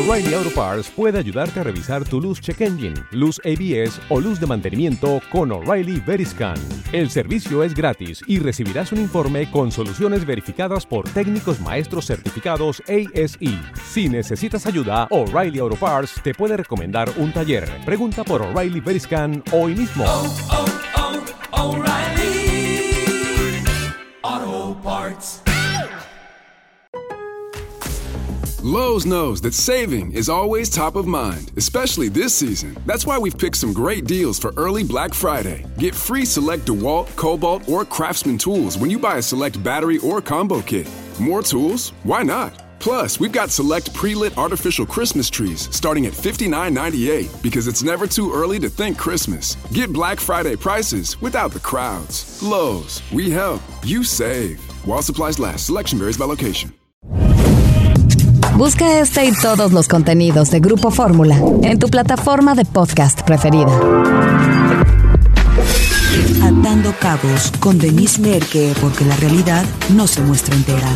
O'Reilly Auto Parts puede ayudarte a revisar tu luz check engine, luz ABS o luz de mantenimiento con O'Reilly Veriscan. El servicio es gratis y recibirás un informe con soluciones verificadas por técnicos maestros certificados ASE. Si necesitas ayuda, O'Reilly Auto Parts te puede recomendar un taller. Pregunta por O'Reilly Veriscan hoy mismo. O'Reilly Auto Parts. Lowe's knows that saving is always top of mind, especially this season. That's why we've picked some great deals for early Black Friday. Get free select DeWalt, Cobalt, or Craftsman tools when you buy a select battery or combo kit. More tools? Why not? Plus, we've got select pre-lit artificial Christmas trees starting at $59.98 because it's never too early to think Christmas. Get Black Friday prices without the crowds. Lowe's, we help, you save. While supplies last, selection varies by location. Busca este y todos los contenidos de Grupo Fórmula en tu plataforma de podcast preferida. Atando Cabos con Denise Merker, porque la realidad no se muestra entera.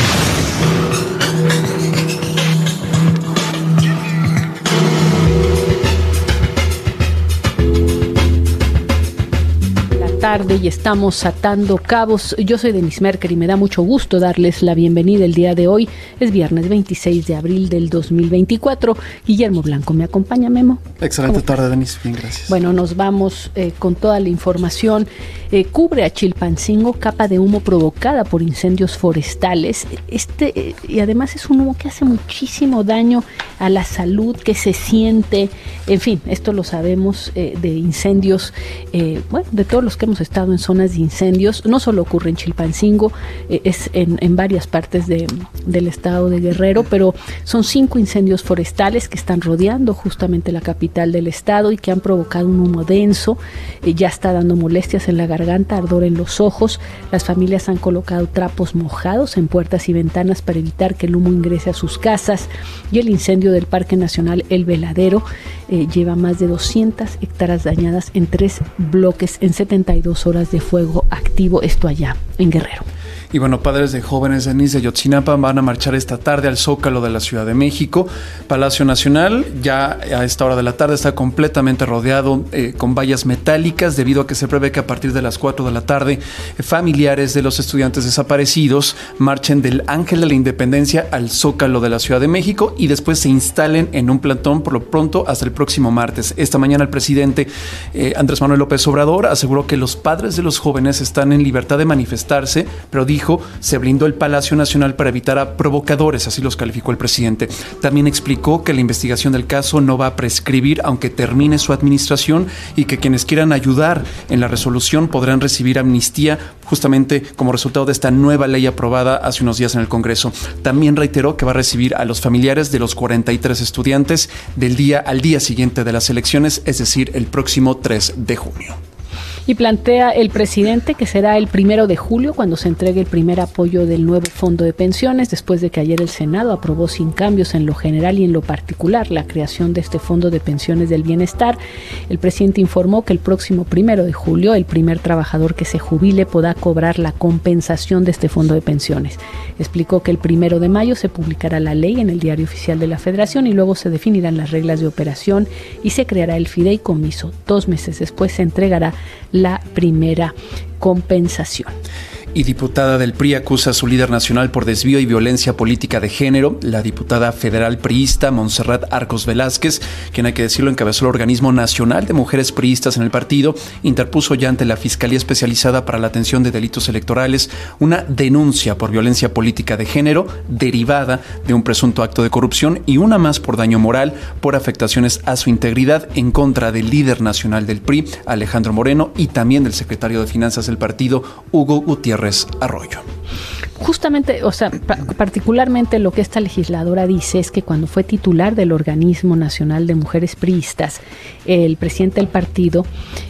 Tarde y estamos atando cabos. Yo soy Denise Merker y me da mucho gusto darles la bienvenida el día de hoy. Es viernes 26 de abril del 2024. Guillermo Blanco me acompaña. Memo. Excelente tarde, Denise. Bien, gracias. Bueno, nos vamos con toda la información. Cubre a Chilpancingo capa de humo provocada por incendios forestales. Y además es un humo que hace muchísimo daño a la salud, que se siente. En fin, esto lo sabemos de incendios, de todos los que hemos estado en zonas de incendios. No solo ocurre en Chilpancingo, es en varias partes del estado de Guerrero, pero son 5 incendios forestales que están rodeando justamente la capital del estado y que han provocado un humo denso. Ya está dando molestias en la garganta, ardor en los ojos. Las familias han colocado trapos mojados en puertas y ventanas para evitar que el humo ingrese a sus casas. Y el incendio del Parque Nacional El Veladero lleva más de 200 hectáreas dañadas en 3 bloques en 72 horas de fuego activo, esto allá en Guerrero. Y bueno, padres de jóvenes de Ayotzinapa van a marchar esta tarde al Zócalo de la Ciudad de México. Palacio Nacional ya a esta hora de la tarde está completamente rodeado con vallas metálicas, debido a que se prevé que a partir de las 4 de la tarde familiares de los estudiantes desaparecidos marchen del Ángel de la Independencia al Zócalo de la Ciudad de México y después se instalen en un plantón por lo pronto hasta el próximo martes. Esta mañana el presidente Andrés Manuel López Obrador aseguró que los padres de los jóvenes están en libertad de manifestarse, pero dijo se blindó el Palacio Nacional para evitar a provocadores, así los calificó el presidente. También explicó que la investigación del caso no va a prescribir aunque termine su administración y que quienes quieran ayudar en la resolución podrán recibir amnistía justamente como resultado de esta nueva ley aprobada hace unos días en el Congreso. También reiteró que va a recibir a los familiares de los 43 estudiantes al día siguiente de las elecciones, es decir, el próximo 3 de junio. Y plantea el presidente que será el 1 de julio cuando se entregue el primer apoyo del nuevo fondo de pensiones, después de que ayer el Senado aprobó sin cambios en lo general y en lo particular la creación de este fondo de pensiones del bienestar. El presidente informó que el próximo 1 de julio el primer trabajador que se jubile podrá cobrar la compensación de este fondo de pensiones. Explicó que el 1 de mayo se publicará la ley en el Diario Oficial de la Federación y luego se definirán las reglas de operación y se creará el fideicomiso. 2 meses después se entregará la primera compensación. Y diputada del PRI acusa a su líder nacional por desvío y violencia política de género. La diputada federal priista Montserrat Arcos Velázquez, quien hay que decirlo encabezó el organismo nacional de mujeres priistas en el partido, interpuso ya ante la Fiscalía Especializada para la Atención de Delitos Electorales una denuncia por violencia política de género derivada de un presunto acto de corrupción y una más por daño moral por afectaciones a su integridad en contra del líder nacional del PRI, Alejandro Moreno, y también del secretario de Finanzas del partido, Hugo Gutiérrez Arroyo. Justamente, particularmente lo que esta legisladora dice es que cuando fue titular del Organismo Nacional de Mujeres Priistas, el presidente del partido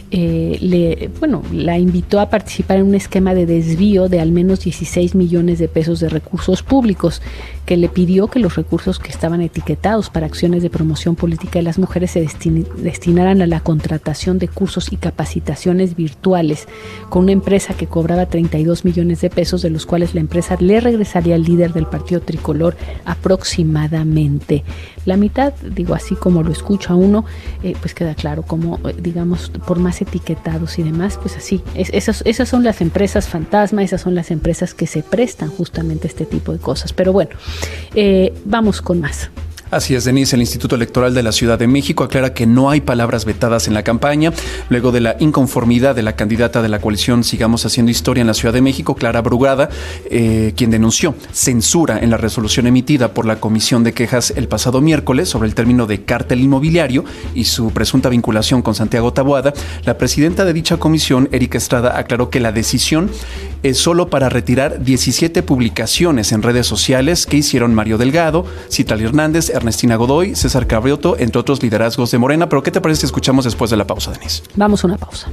la invitó a participar en un esquema de desvío de al menos 16 millones de pesos de recursos públicos. que le pidió que los recursos que estaban etiquetados para acciones de promoción política de las mujeres se destinaran a la contratación de cursos y capacitaciones virtuales con una empresa que cobraba 32 millones de pesos, de los cuales la empresa le regresaría al líder del partido tricolor aproximadamente la mitad. Digo, así como lo escucha uno, pues queda claro como, digamos, por más etiquetados y demás, pues así, esas son las empresas fantasma, esas son las empresas que se prestan justamente a este tipo de cosas. Pero bueno, vamos con más. Así es, Denise. El Instituto Electoral de la Ciudad de México aclara que no hay palabras vetadas en la campaña, luego de la inconformidad de la candidata de la coalición Sigamos Haciendo Historia en la Ciudad de México, Clara Brugada, quien denunció censura en la resolución emitida por la Comisión de Quejas el pasado miércoles sobre el término de cártel inmobiliario y su presunta vinculación con Santiago Taboada. La presidenta de dicha comisión, Erika Estrada, aclaró que la decisión es solo para retirar 17 publicaciones en redes sociales que hicieron Mario Delgado, Citlali Hernández, Ernestina Godoy, César Cabrioto, entre otros liderazgos de Morena. Pero ¿qué te parece si escuchamos después de la pausa, Denise? Vamos a una pausa.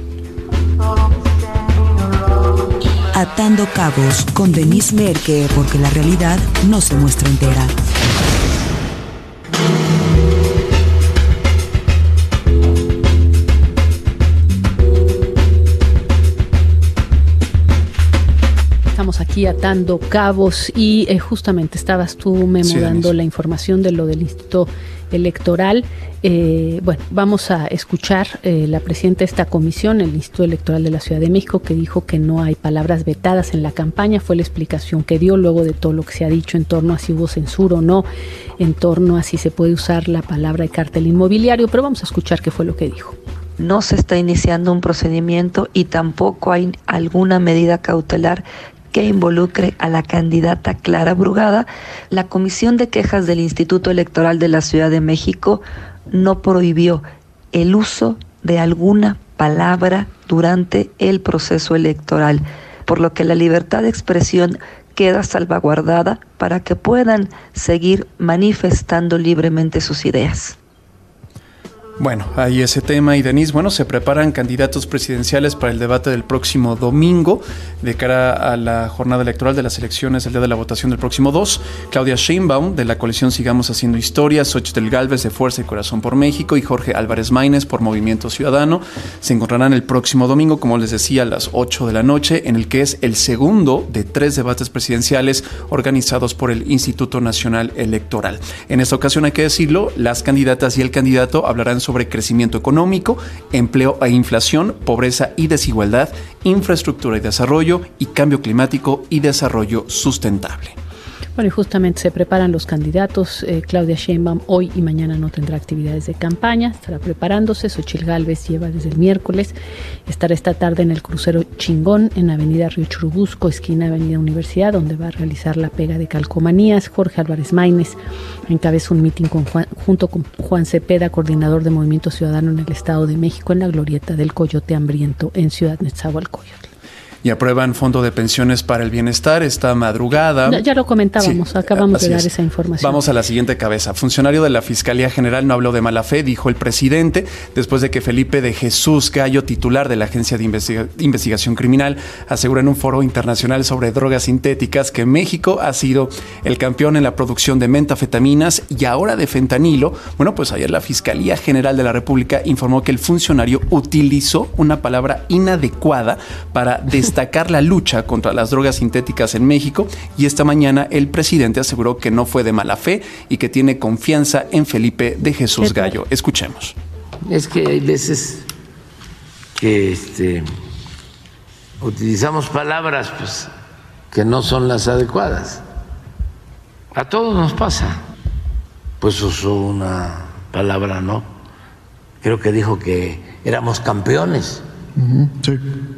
Atando cabos con Denise Merker, porque la realidad no se muestra entera. Estamos aquí atando cabos y justamente estabas tú dando la información de lo del Instituto Electoral. Bueno, vamos a escuchar la presidenta de esta comisión, el Instituto Electoral de la Ciudad de México, que dijo que no hay palabras vetadas en la campaña. Fue la explicación que dio luego de todo lo que se ha dicho en torno a si hubo censura o no, en torno a si se puede usar la palabra de cártel inmobiliario, pero vamos a escuchar qué fue lo que dijo. No se está iniciando un procedimiento y tampoco hay alguna medida cautelar que involucre a la candidata Clara Brugada. La Comisión de Quejas del Instituto Electoral de la Ciudad de México no prohibió el uso de alguna palabra durante el proceso electoral, por lo que la libertad de expresión queda salvaguardada para que puedan seguir manifestando libremente sus ideas. Bueno, ahí ese tema. Y Denise, bueno, se preparan candidatos presidenciales para el debate del próximo domingo de cara a la jornada electoral de las elecciones, el día de la votación del próximo 2. Claudia Sheinbaum, de la coalición Sigamos Haciendo Historia, Xochitl Gálvez, de Fuerza y Corazón por México, y Jorge Álvarez Maínez, por Movimiento Ciudadano, se encontrarán el próximo domingo, como les decía, a las 8 de la noche, en el que es el segundo de 3 debates presidenciales organizados por el Instituto Nacional Electoral. En esta ocasión, hay que decirlo, las candidatas y el candidato hablarán sobre crecimiento económico, empleo e inflación, pobreza y desigualdad, infraestructura y desarrollo, y cambio climático y desarrollo sustentable. Bueno, y justamente se preparan los candidatos. Claudia Sheinbaum hoy y mañana no tendrá actividades de campaña, estará preparándose. Xochitl Gálvez lleva desde el miércoles. Estará esta tarde en el crucero Chingón, en Avenida Río Churubusco, esquina Avenida Universidad, donde va a realizar la pega de calcomanías. Jorge Álvarez Maínez encabeza un mitin junto con Juan Cepeda, coordinador de Movimiento Ciudadano en el Estado de México, en la glorieta del Coyote Hambriento en Ciudad Nezahualcóyotl. Y aprueban fondo de pensiones para el bienestar esta madrugada. Ya lo comentábamos, sí, acabamos de dar esa información. Vamos a la siguiente cabeza. Funcionario de la Fiscalía General no habló de mala fe, dijo el presidente, después de que Felipe de Jesús Gallo, titular de la Agencia de Investigación Criminal, aseguró en un foro internacional sobre drogas sintéticas que México ha sido el campeón en la producción de metanfetaminas y ahora de fentanilo. Bueno, pues ayer la Fiscalía General de la República informó que el funcionario utilizó una palabra inadecuada para destacar la lucha contra las drogas sintéticas en México, y esta mañana el presidente aseguró que no fue de mala fe y que tiene confianza en Felipe de Jesús Gallo. Escuchemos. Es que hay veces que utilizamos palabras pues, que no son las adecuadas. A todos nos pasa. Pues usó una palabra, ¿no? Creo que dijo que éramos campeones. Sí.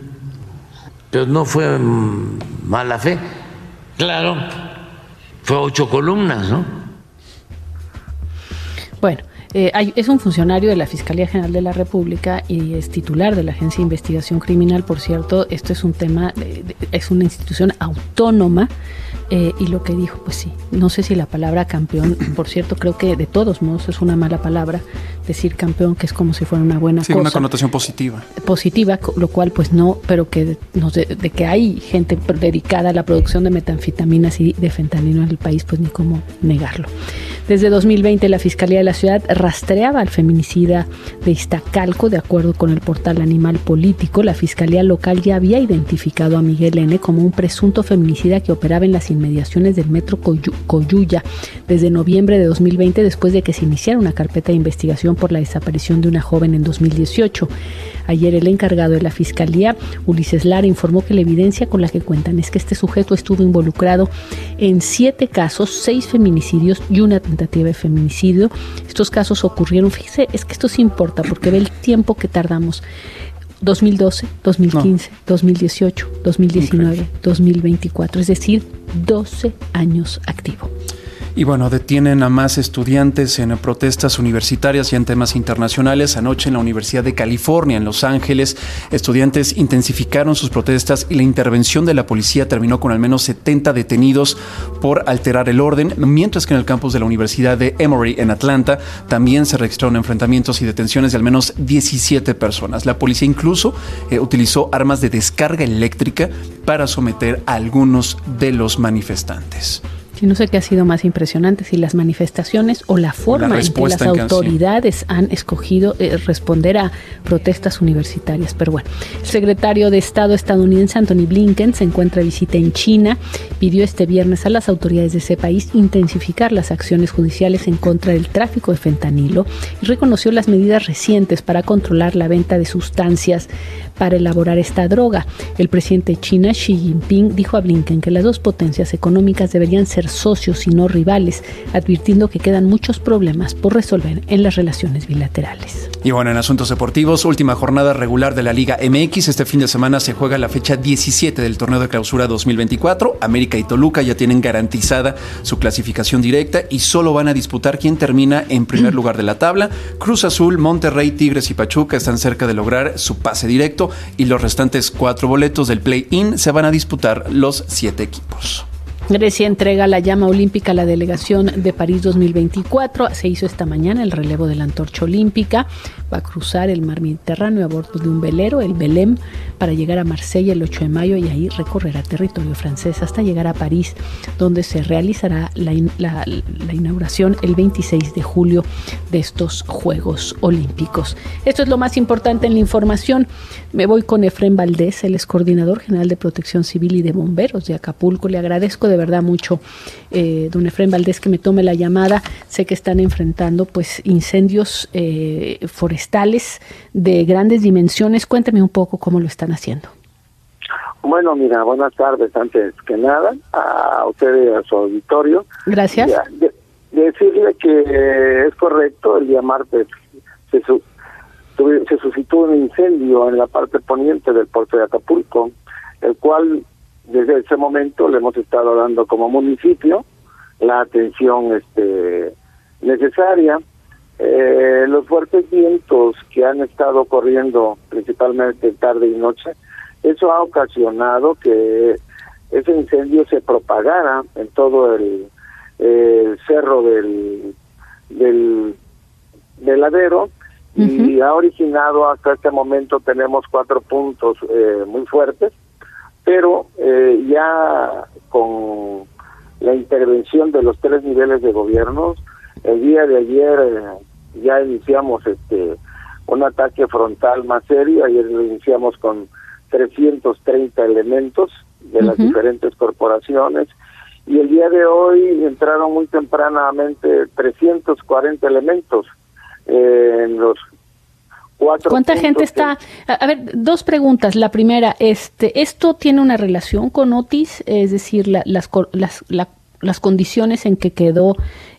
Pero no fue mala fe. Claro, fue 8 columnas, ¿no? Bueno, Es un funcionario de la Fiscalía General de la República y es titular de la Agencia de Investigación Criminal. Por cierto, esto es un tema, es una institución autónoma. Y lo que dijo, pues sí, no sé si la palabra campeón, por cierto, creo que de todos modos es una mala palabra decir campeón, que es como si fuera una buena cosa. Sí, una connotación positiva. Positiva, lo cual pues no, pero que de que hay gente dedicada a la producción de metanfetaminas y de fentanilo en el país, pues ni cómo negarlo. Desde 2020 la Fiscalía de la Ciudad rastreaba al feminicida de Iztacalco. De acuerdo con el portal Animal Político, la Fiscalía local ya había identificado a Miguel N. como un presunto feminicida que operaba en las inmediaciones del metro Coyuya desde noviembre de 2020, después de que se iniciara una carpeta de investigación por la desaparición de una joven en 2018. Ayer el encargado de la Fiscalía, Ulises Lara, informó que la evidencia con la que cuentan es que este sujeto estuvo involucrado en 7 casos, 6 feminicidios y una tentativa de feminicidio. Estos casos ocurrieron, fíjese, es que esto sí importa porque ve el tiempo que tardamos. 2012, 2015, 2018, 2019, 2024, es decir, 12 años activo. Y bueno, detienen a más estudiantes en protestas universitarias y en temas internacionales. Anoche en la Universidad de California, en Los Ángeles, estudiantes intensificaron sus protestas y la intervención de la policía terminó con al menos 70 detenidos por alterar el orden, mientras que en el campus de la Universidad de Emory en Atlanta también se registraron enfrentamientos y detenciones de al menos 17 personas. La policía incluso utilizó armas de descarga eléctrica para someter a algunos de los manifestantes. Sí, no sé qué ha sido más impresionante, si las manifestaciones o la forma en que las autoridades han escogido responder a protestas universitarias. Pero bueno, el secretario de Estado estadounidense Anthony Blinken se encuentra de visita en China. Pidió este viernes a las autoridades de ese país intensificar las acciones judiciales en contra del tráfico de fentanilo y reconoció las medidas recientes para controlar la venta de sustancias para elaborar esta droga. El presidente de China, Xi Jinping, dijo a Blinken que las dos potencias económicas deberían ser socios y no rivales, advirtiendo que quedan muchos problemas por resolver en las relaciones bilaterales. Y bueno, en asuntos deportivos, última jornada regular de la Liga MX. Este fin de semana se juega la fecha 17 del torneo de clausura 2024. América y Toluca ya tienen garantizada su clasificación directa y solo van a disputar quien termina en primer lugar de la tabla. Cruz Azul, Monterrey, Tigres y Pachuca están cerca de lograr su pase directo y los restantes 4 boletos del play-in se van a disputar los 7 equipos. Grecia entrega la llama olímpica a la delegación de París 2024. Se hizo esta mañana el relevo de la antorcha olímpica. Va a cruzar el mar Mediterráneo a bordo de un velero, el Belém, para llegar a Marsella el 8 de mayo y ahí recorrerá territorio francés hasta llegar a París, donde se realizará la inauguración el 26 de julio de estos Juegos Olímpicos. Esto es lo más importante en la información. Me voy con Efrén Valdés, el excoordinador general de Protección Civil y de Bomberos de Acapulco. Le agradezco de verdad mucho, don Efrén Valdés, que me tome la llamada. Sé que están enfrentando pues incendios forestales de grandes dimensiones. Cuénteme un poco cómo lo están haciendo. Bueno, mira, buenas tardes antes que nada a usted y a su auditorio. Gracias. Decirle que es correcto, el día martes se suscitó un incendio en la parte poniente del puerto de Acapulco, el cual desde ese momento le hemos estado dando como municipio la atención necesaria. Los fuertes vientos que han estado corriendo principalmente tarde y noche, eso ha ocasionado que ese incendio se propagara en todo el cerro del ladero. Y ha originado hasta este momento, tenemos 4 puntos muy fuertes, pero ya con la intervención de los 3 niveles de gobiernos, el día de ayer ya iniciamos un ataque frontal más serio. Ayer lo iniciamos con 330 elementos de las diferentes corporaciones y el día de hoy entraron muy tempranamente 340 elementos en los 4 ¿Cuánta gente está? A ver, 2 preguntas. La primera, ¿esto tiene una relación con Otis? Es decir, las condiciones en que quedó,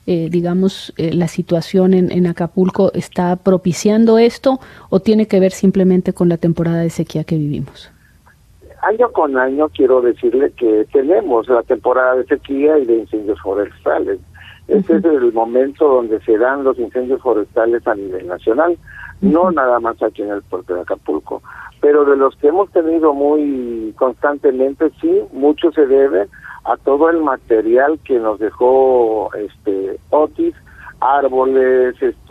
la situación en Acapulco, ¿está propiciando esto o tiene que ver simplemente con la temporada de sequía que vivimos? Año con año quiero decirle que tenemos la temporada de sequía y de incendios forestales. Este es el momento donde se dan los incendios forestales a nivel nacional, no nada más aquí en el puerto de Acapulco, pero de los que hemos tenido muy constantemente, sí, mucho se debe a todo el material que nos dejó Otis, árboles,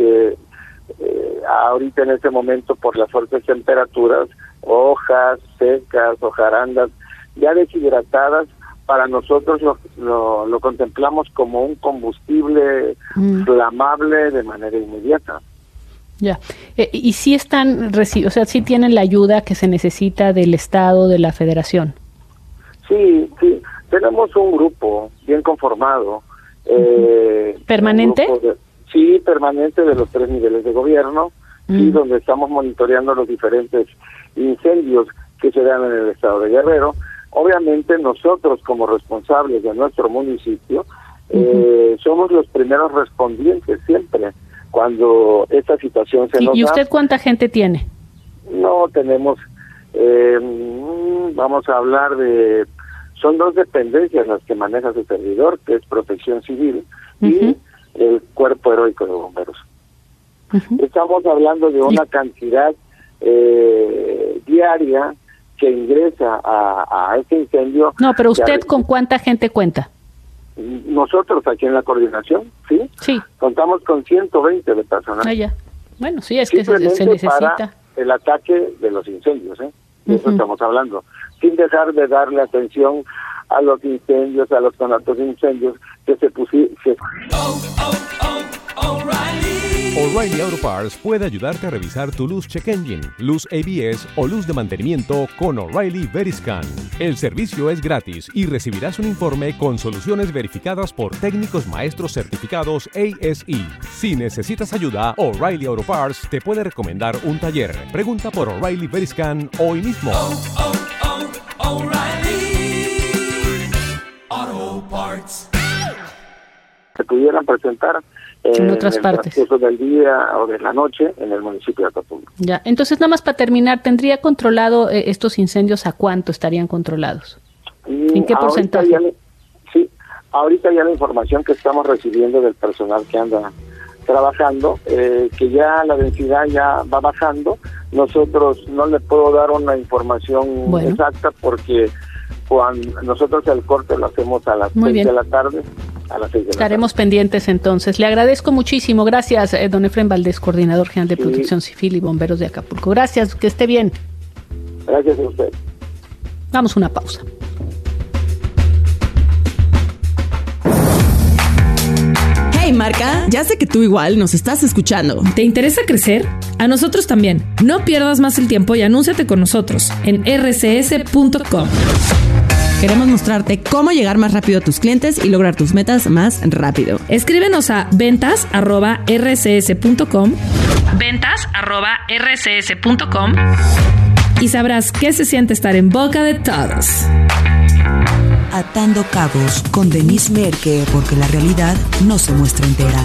ahorita en este momento por las fuertes temperaturas, hojas secas, hojarandas ya deshidratadas. Para nosotros lo contemplamos como un combustible flamable de manera inmediata. Ya. ¿Y si están, o sea, si tienen la ayuda que se necesita del Estado, de la Federación? Sí, tenemos un grupo bien conformado. ¿Permanente? Sí, permanente de los 3 niveles de gobierno, sí, donde estamos monitoreando los diferentes incendios que se dan en el estado de Guerrero. Obviamente nosotros como responsables de nuestro municipio somos los primeros respondientes siempre cuando esta situación se nos da. ¿Y usted cuánta gente tiene? No, tenemos, vamos a hablar son 2 dependencias las que maneja su servidor, que es Protección Civil y el Cuerpo Heroico de Bomberos. Estamos hablando de una cantidad diaria que ingresa a este incendio. No, pero usted ¿con cuánta gente cuenta? Nosotros aquí en la coordinación, ¿sí? Contamos con 120 de personal. Ya. Bueno, sí, es que se necesita. Para el ataque de los incendios, de eso estamos hablando. Sin dejar de darle atención a los incendios, a los conatos de incendios que se pusieron. O'Reilly Auto Parts puede ayudarte a revisar tu luz check engine, luz ABS o luz de mantenimiento con O'Reilly Veriscan. El servicio es gratis y recibirás un informe con soluciones verificadas por técnicos maestros certificados ASE. Si necesitas ayuda, O'Reilly Auto Parts te puede recomendar un taller. Pregunta por O'Reilly Veriscan hoy mismo. O'Reilly Auto Parts. Se pudieran presentar en otras partes, el transcurso del día o de la noche en el municipio de Acapulco. Ya, entonces nada más para terminar, ¿tendría controlado estos incendios? ¿A cuánto estarían controlados? ¿En qué porcentaje? Ahorita ya la información que estamos recibiendo del personal que anda trabajando, que ya la densidad ya va bajando. Nosotros no le puedo dar una información exacta porque cuando nosotros el corte lo hacemos a las 6 de la tarde. Estaremos pendientes entonces. Le agradezco muchísimo. Gracias, don Efraín Valdés, coordinador general de Protección Civil y Bomberos de Acapulco. Gracias, que esté bien. Gracias a usted. Vamos a una pausa. Hey Marca, ya sé que tú igual nos estás escuchando. ¿Te interesa crecer? A nosotros también. No pierdas más el tiempo y anúnciate con nosotros en rcs.com. Queremos mostrarte cómo llegar más rápido a tus clientes y lograr tus metas más rápido. Escríbenos a ventas@rcs.com ventas@rcs.com y sabrás qué se siente estar en boca de todos. Atando cabos con Denise Merker, porque la realidad no se muestra entera.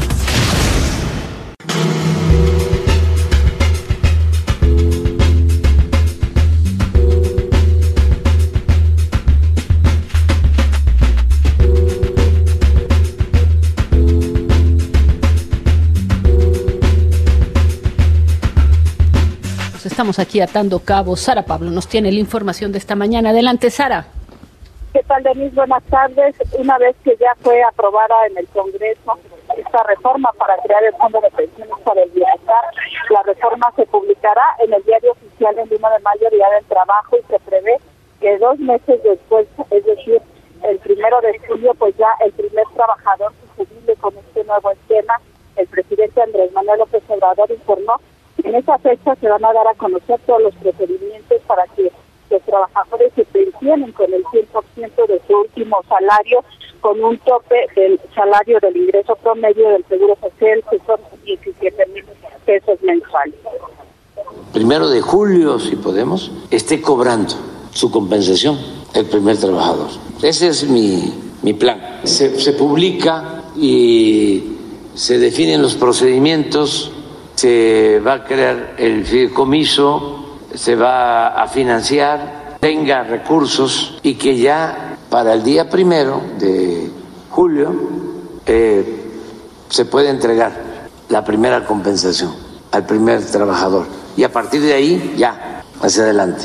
Estamos aquí atando cabos. Sara Pablo nos tiene la información de esta mañana. Adelante, Sara. ¿Qué tal, Denise? Buenas tardes. Una vez que ya fue aprobada en el Congreso esta reforma para crear el Fondo de Pensiones para el Bienestar, la reforma se publicará en el Diario Oficial el 1 de mayo, Día del Trabajo, y se prevé que 2 meses después, es decir, el 1 de julio, pues ya el primer trabajador se jubile con este nuevo esquema. El presidente Andrés Manuel López Obrador informó que en esa fecha se van a dar a conocer todos los procedimientos para que los trabajadores se pensionen con el 100% de su último salario, con un tope del salario del ingreso promedio del Seguro Social, que son 17,000 pesos mensuales. 1 de julio, si podemos, esté cobrando su compensación el primer trabajador. Ese es mi plan. Se publica y se definen los procedimientos, se va a crear el fideicomiso, se va a financiar, tenga recursos y que ya para el día 1 de julio se puede entregar la primera compensación al primer trabajador y a partir de ahí ya, hacia adelante.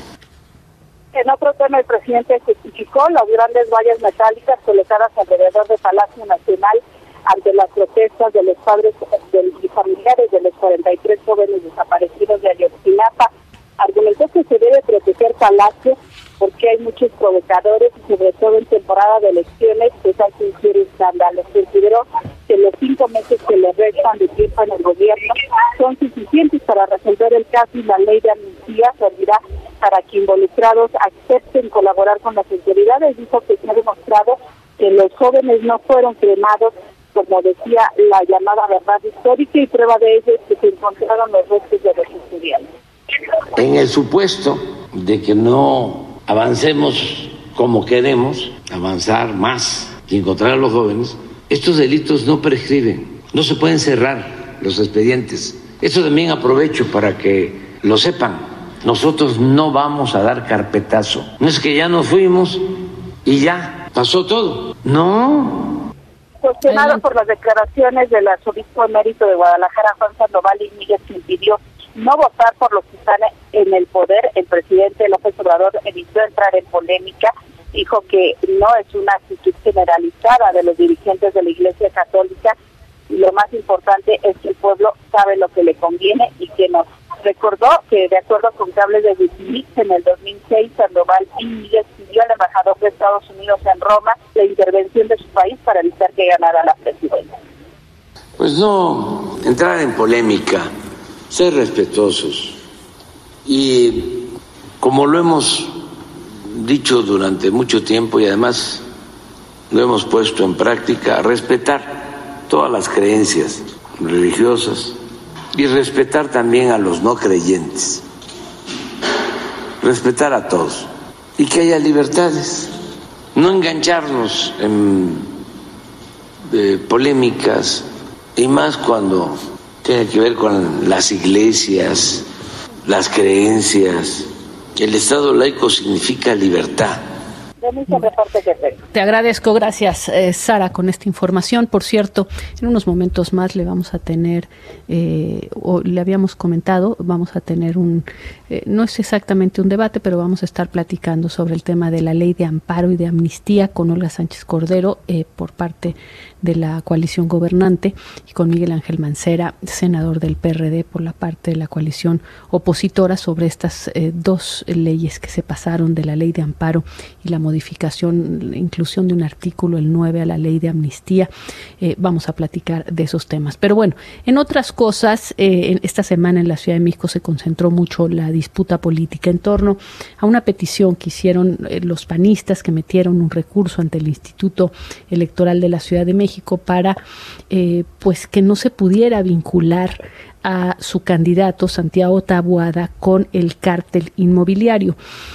En otro tema, el presidente justificó las grandes vallas metálicas colocadas alrededor del Palacio Nacional ante las protestas de los padres y familiares de los 43 jóvenes desaparecidos de Ayotzinapa. Argumentó que se debe proteger Palacio porque hay muchos provocadores y sobre todo en temporada de elecciones pues hay que incluir escándalos. Consideró que los 5 meses que le restan de tiempo en el gobierno son suficientes para resolver el caso y la ley de amnistía servirá para que involucrados acepten colaborar con las autoridades. Dijo que se ha demostrado que los jóvenes no fueron cremados, como decía la llamada verdad histórica, y prueba de ello es que se encontraron los restos de los estudiantes. En el supuesto de que no avancemos como queremos, avanzar más y encontrar a los jóvenes, estos delitos no prescriben, no se pueden cerrar los expedientes. Esto también aprovecho para que lo sepan. Nosotros no vamos a dar carpetazo. No es que ya nos fuimos y ya pasó todo. No. Cuestionado por las declaraciones del arzobispo emérito de Guadalajara, Juan Sandoval Iñiguez, que impidió no votar por los que están en el poder, el presidente López Obrador evitó entrar en polémica. Dijo que no es una actitud generalizada de los dirigentes de la Iglesia Católica y lo más importante es que el pueblo sabe lo que le conviene y que no. Recordó que de acuerdo con cables de Wikileaks en el 2006 Sandoval Iñiguez pidió al embajador de Estados Unidos en Roma la intervención de su país para evitar que ganara la presidencia. Pues no entrar en polémica, ser respetuosos y como lo hemos dicho durante mucho tiempo y además lo hemos puesto en práctica, respetar todas las creencias religiosas y respetar también a los no creyentes, respetar a todos y que haya libertades, no engancharnos en polémicas y más cuando tiene que ver con las iglesias, las creencias. El Estado laico significa libertad. Te agradezco, gracias Sara, con esta información. Por cierto, en unos momentos más le vamos a tener, o le habíamos comentado, vamos a tener no es exactamente un debate, pero vamos a estar platicando sobre el tema de la ley de amparo y de amnistía con Olga Sánchez Cordero por parte de la coalición gobernante y con Miguel Ángel Mancera, senador del PRD, por la parte de la coalición opositora sobre estas dos leyes que se pasaron de la ley de amparo y la modificación, la inclusión de un artículo, el 9, a la ley de amnistía. Vamos a platicar de esos temas. Pero bueno, en otras cosas, esta semana en la Ciudad de México se concentró mucho la disputa política en torno a una petición que hicieron los panistas, que metieron un recurso ante el Instituto Electoral de la Ciudad de México para pues que no se pudiera vincular a su candidato Santiago Taboada con el cártel inmobiliario.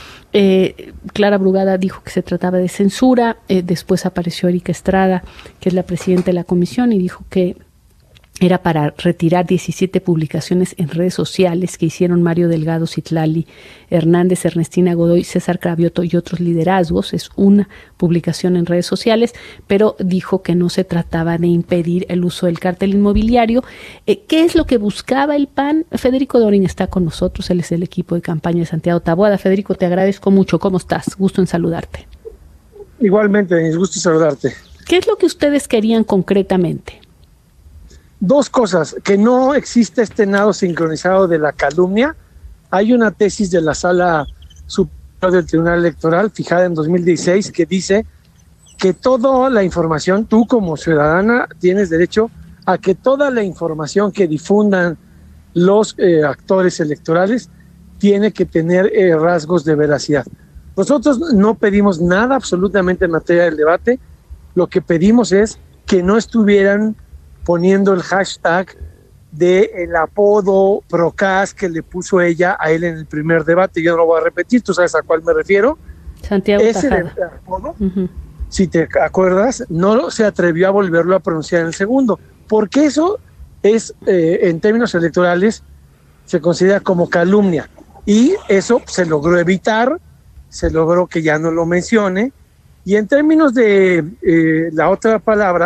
Clara Brugada dijo que se trataba de censura, después apareció Erika Estrada, que es la presidenta de la comisión, y dijo que era para retirar 17 publicaciones en redes sociales que hicieron Mario Delgado, Citlali Hernández, Ernestina Godoy, César Cravioto y otros liderazgos. Es una publicación en redes sociales, pero dijo que no se trataba de impedir el uso del cártel inmobiliario. ¿Qué es lo que buscaba el PAN? Federico Dorin está con nosotros, él es el equipo de campaña de Santiago Taboada. Federico, te agradezco mucho. ¿Cómo estás? Gusto en saludarte. Igualmente, es gusto saludarte. ¿Qué es lo que ustedes querían concretamente? Dos cosas: que no existe este nado sincronizado de la calumnia. Hay una tesis de la Sala Superior del Tribunal Electoral fijada en 2016 que dice que toda la información, tú como ciudadana tienes derecho a que toda la información que difundan los actores electorales tiene que tener rasgos de veracidad. Nosotros no pedimos nada absolutamente en materia del debate. Lo que pedimos es que no estuvieran poniendo el hashtag del apodo Procas que le puso ella a él en el primer debate. Yo no lo voy a repetir, tú sabes a cuál me refiero. Santiago ese apodo, si te acuerdas, no se atrevió a volverlo a pronunciar en el segundo, porque eso es, en términos electorales, se considera como calumnia, y eso se logró evitar, se logró que ya no lo mencione, y en términos de la otra palabra,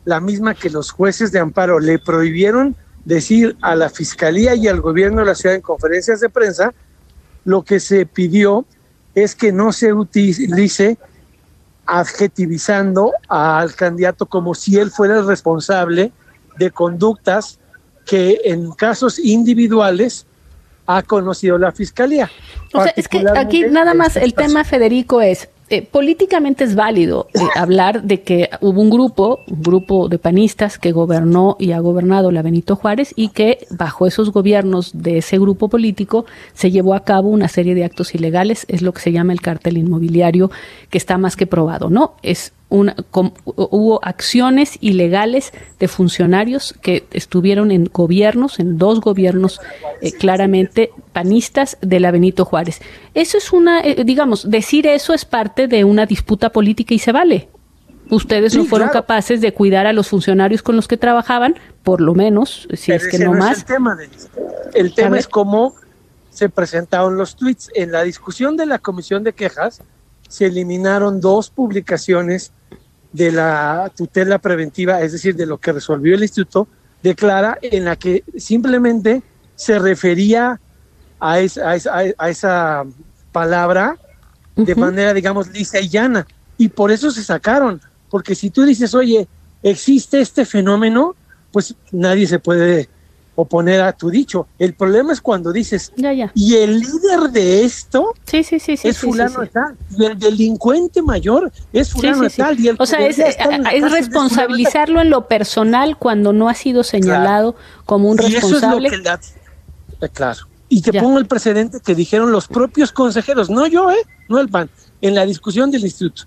la misma que los jueces de amparo le prohibieron decir a la Fiscalía y al gobierno de la ciudad en conferencias de prensa. Lo que se pidió es que no se utilice adjetivizando al candidato como si él fuera el responsable de conductas que en casos individuales ha conocido la Fiscalía. O sea, es que aquí nada más el tema, Federico, es políticamente es válido hablar de que hubo un grupo de panistas que gobernó y ha gobernado la Benito Juárez y que bajo esos gobiernos de ese grupo político se llevó a cabo una serie de actos ilegales, es lo que se llama el cártel inmobiliario, que está más que probado, ¿no? Hubo acciones ilegales de funcionarios que estuvieron en dos gobiernos claramente panistas de la Benito Juárez. Eso es decir eso es parte de una disputa política y se vale. Ustedes no fueron capaces de cuidar a los funcionarios con los que trabajaban, por lo menos, si es que no más. El tema es cómo se presentaron los tweets. En la discusión de la Comisión de Quejas se eliminaron 2 publicaciones de la tutela preventiva, es decir, de lo que resolvió el instituto de Clara, en la que simplemente se refería a esa palabra de manera, digamos, lisa y llana. Y por eso se sacaron, porque si tú dices, oye, existe este fenómeno, pues nadie se puede oponer a tu dicho. El problema es cuando dices, y el líder de esto es fulano de tal, y el delincuente mayor es fulano de tal. Y el es responsabilizarlo en lo personal cuando no ha sido señalado como un responsable. Y eso es lo que claro. Y te pongo el precedente que dijeron los propios consejeros, no yo, no el PAN, en la discusión del instituto.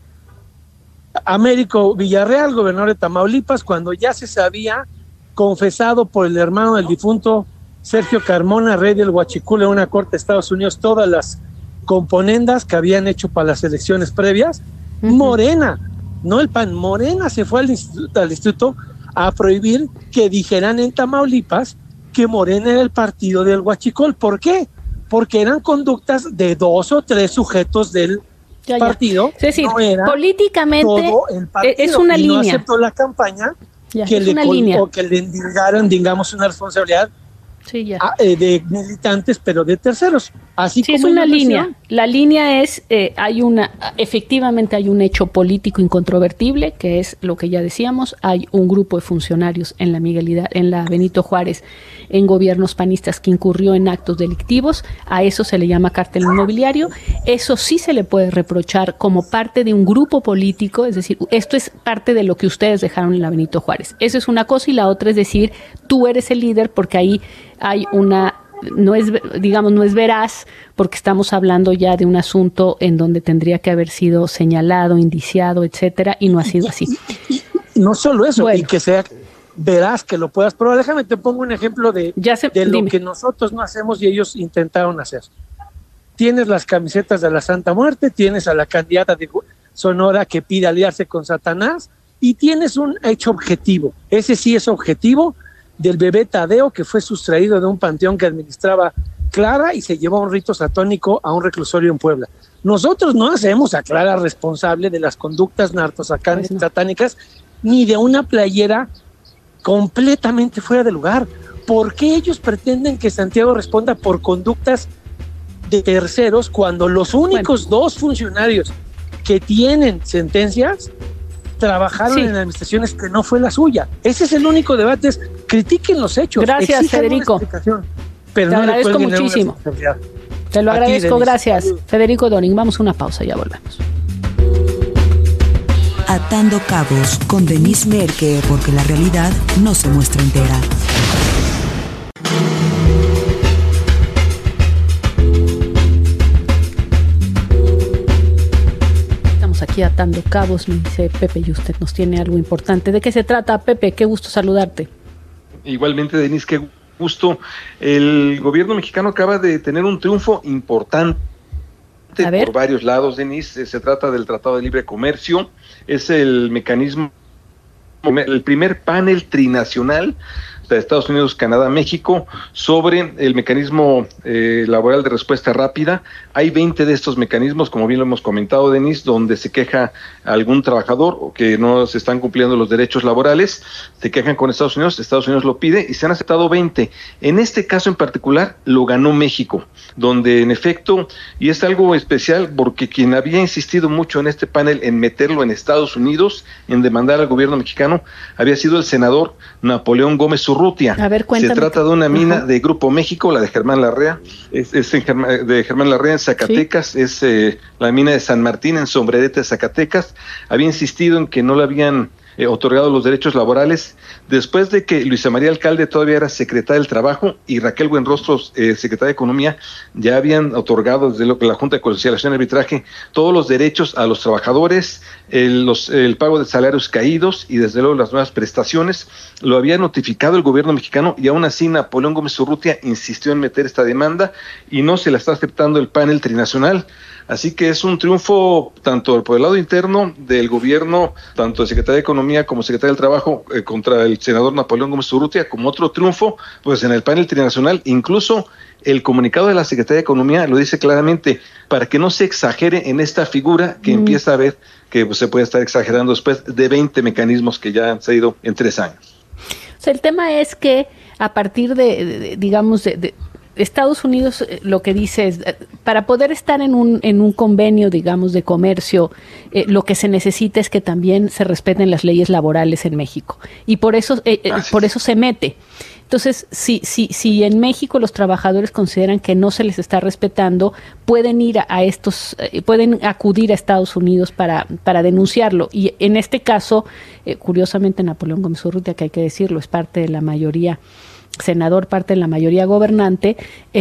Américo Villarreal, gobernador de Tamaulipas, cuando ya se sabía, confesado por el hermano del difunto Sergio Carmona, rey del Huachicol, en una corte de Estados Unidos, todas las componendas que habían hecho para las elecciones previas. Morena, no el PAN, Morena se fue al instituto a prohibir que dijeran en Tamaulipas que Morena era el partido del Huachicol. ¿Por qué? Porque eran conductas de 2 o 3 sujetos del partido. Es decir, no políticamente es una línea. No aceptó la campaña que le endilgaran, digamos, una responsabilidad de militantes, pero de terceros. Así como es una línea. La línea es, efectivamente hay un hecho político incontrovertible, que es lo que ya decíamos, hay un grupo de funcionarios en la Benito Juárez, en gobiernos panistas, que incurrió en actos delictivos. A eso se le llama cártel inmobiliario. Eso sí se le puede reprochar como parte de un grupo político, es decir, esto es parte de lo que ustedes dejaron en la Benito Juárez. Eso es una cosa, y la otra es decir, tú eres el líder, porque ahí hay no es veraz, porque estamos hablando ya de un asunto en donde tendría que haber sido señalado, indiciado, etcétera, y no ha sido así. Y no solo eso, y que sea veraz, que lo puedas probar. Déjame te pongo un ejemplo de lo que nosotros no hacemos y ellos intentaron hacer. Tienes las camisetas de la Santa Muerte, tienes a la candidata de Sonora que pide aliarse con Satanás, y tienes un hecho objetivo. Ese sí es objetivo, del bebé Tadeo, que fue sustraído de un panteón que administraba Clara y se llevó a un rito satánico a un reclusorio en Puebla. Nosotros no hacemos a Clara responsable de las conductas satánicas, ni de una playera completamente fuera de lugar. ¿Por qué ellos pretenden que Santiago responda por conductas de terceros cuando los únicos 2 funcionarios que tienen sentencias trabajaron en administraciones que no fue la suya? Ese es el único debate, es critiquen los hechos. Gracias, Federico. Pero te agradezco muchísimo. Te lo agradezco, gracias. Federico Doring, vamos a una pausa, ya volvemos. Atando Cabos con Denise Merker, porque la realidad no se muestra entera. Aquí atando cabos, me dice Pepe, y usted nos tiene algo importante. ¿De qué se trata, Pepe? Qué gusto saludarte. Igualmente, Denise, qué gusto. El gobierno mexicano acaba de tener un triunfo importante por varios lados, Denise. Se trata del Tratado de Libre Comercio. Es el mecanismo, el primer panel trinacional de Estados Unidos, Canadá, México, sobre el mecanismo laboral de respuesta rápida. Hay 20 de estos mecanismos, como bien lo hemos comentado, Denise, donde se queja algún trabajador o que no se están cumpliendo los derechos laborales, se quejan con Estados Unidos lo pide y se han aceptado 20. En este caso en particular lo ganó México, donde en efecto, y es algo especial porque quien había insistido mucho en este panel en meterlo en Estados Unidos, en demandar al gobierno mexicano, había sido el senador Napoleón Gómez Urrutia. A ver, cuéntame. Se trata de una mina de Grupo México, la de Germán Larrea, de Germán Larrea en Zacatecas, ¿sí? Es la mina de San Martín en Sombrerete, Zacatecas. Había insistido en que no le habían otorgado los derechos laborales, después de que Luisa María Alcalde todavía era secretaria del Trabajo y Raquel Buenrostro, secretaria de Economía, ya habían otorgado desde la Junta de Conciliación y Arbitraje todos los derechos a los trabajadores, el pago de salarios caídos y desde luego las nuevas prestaciones. Lo había notificado el gobierno mexicano y aún así Napoleón Gómez Urrutia insistió en meter esta demanda y no se la está aceptando el panel trinacional. Así que es un triunfo tanto por el lado interno del gobierno, tanto de Secretaría de Economía como Secretaría del Trabajo, contra el senador Napoleón Gómez Urrutia, como otro triunfo pues en el panel trinacional. Incluso el comunicado de la Secretaría de Economía lo dice claramente, para que no se exagere en esta figura que empieza a ver que pues, se puede estar exagerando después de 20 mecanismos que ya han salido en 3 años. O sea, el tema es que a partir de Estados Unidos lo que dice es, para poder estar en un convenio, digamos, de comercio, lo que se necesita es que también se respeten las leyes laborales en México. Y por eso se mete. Entonces, si en México los trabajadores consideran que no se les está respetando, pueden ir pueden acudir a Estados Unidos para denunciarlo. Y en este caso, curiosamente, Napoleón Gómez Urrutia, que hay que decirlo, es parte de la mayoría senador, parte de la mayoría gobernante,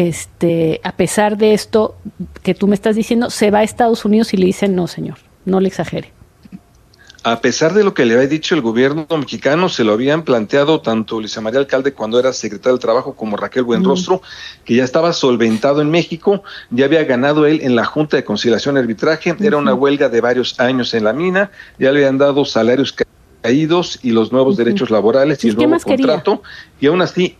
a pesar de esto que tú me estás diciendo, se va a Estados Unidos y le dicen, no señor, no le exagere. A pesar de lo que le había dicho el gobierno mexicano, se lo habían planteado tanto Luisa María Alcalde cuando era secretaria del Trabajo como Raquel Buenrostro, que ya estaba solventado en México, ya había ganado él en la Junta de Conciliación y Arbitraje, era una huelga de varios años en la mina, ya le habían dado salarios caídos y los nuevos derechos laborales y el nuevo contrato, y aún así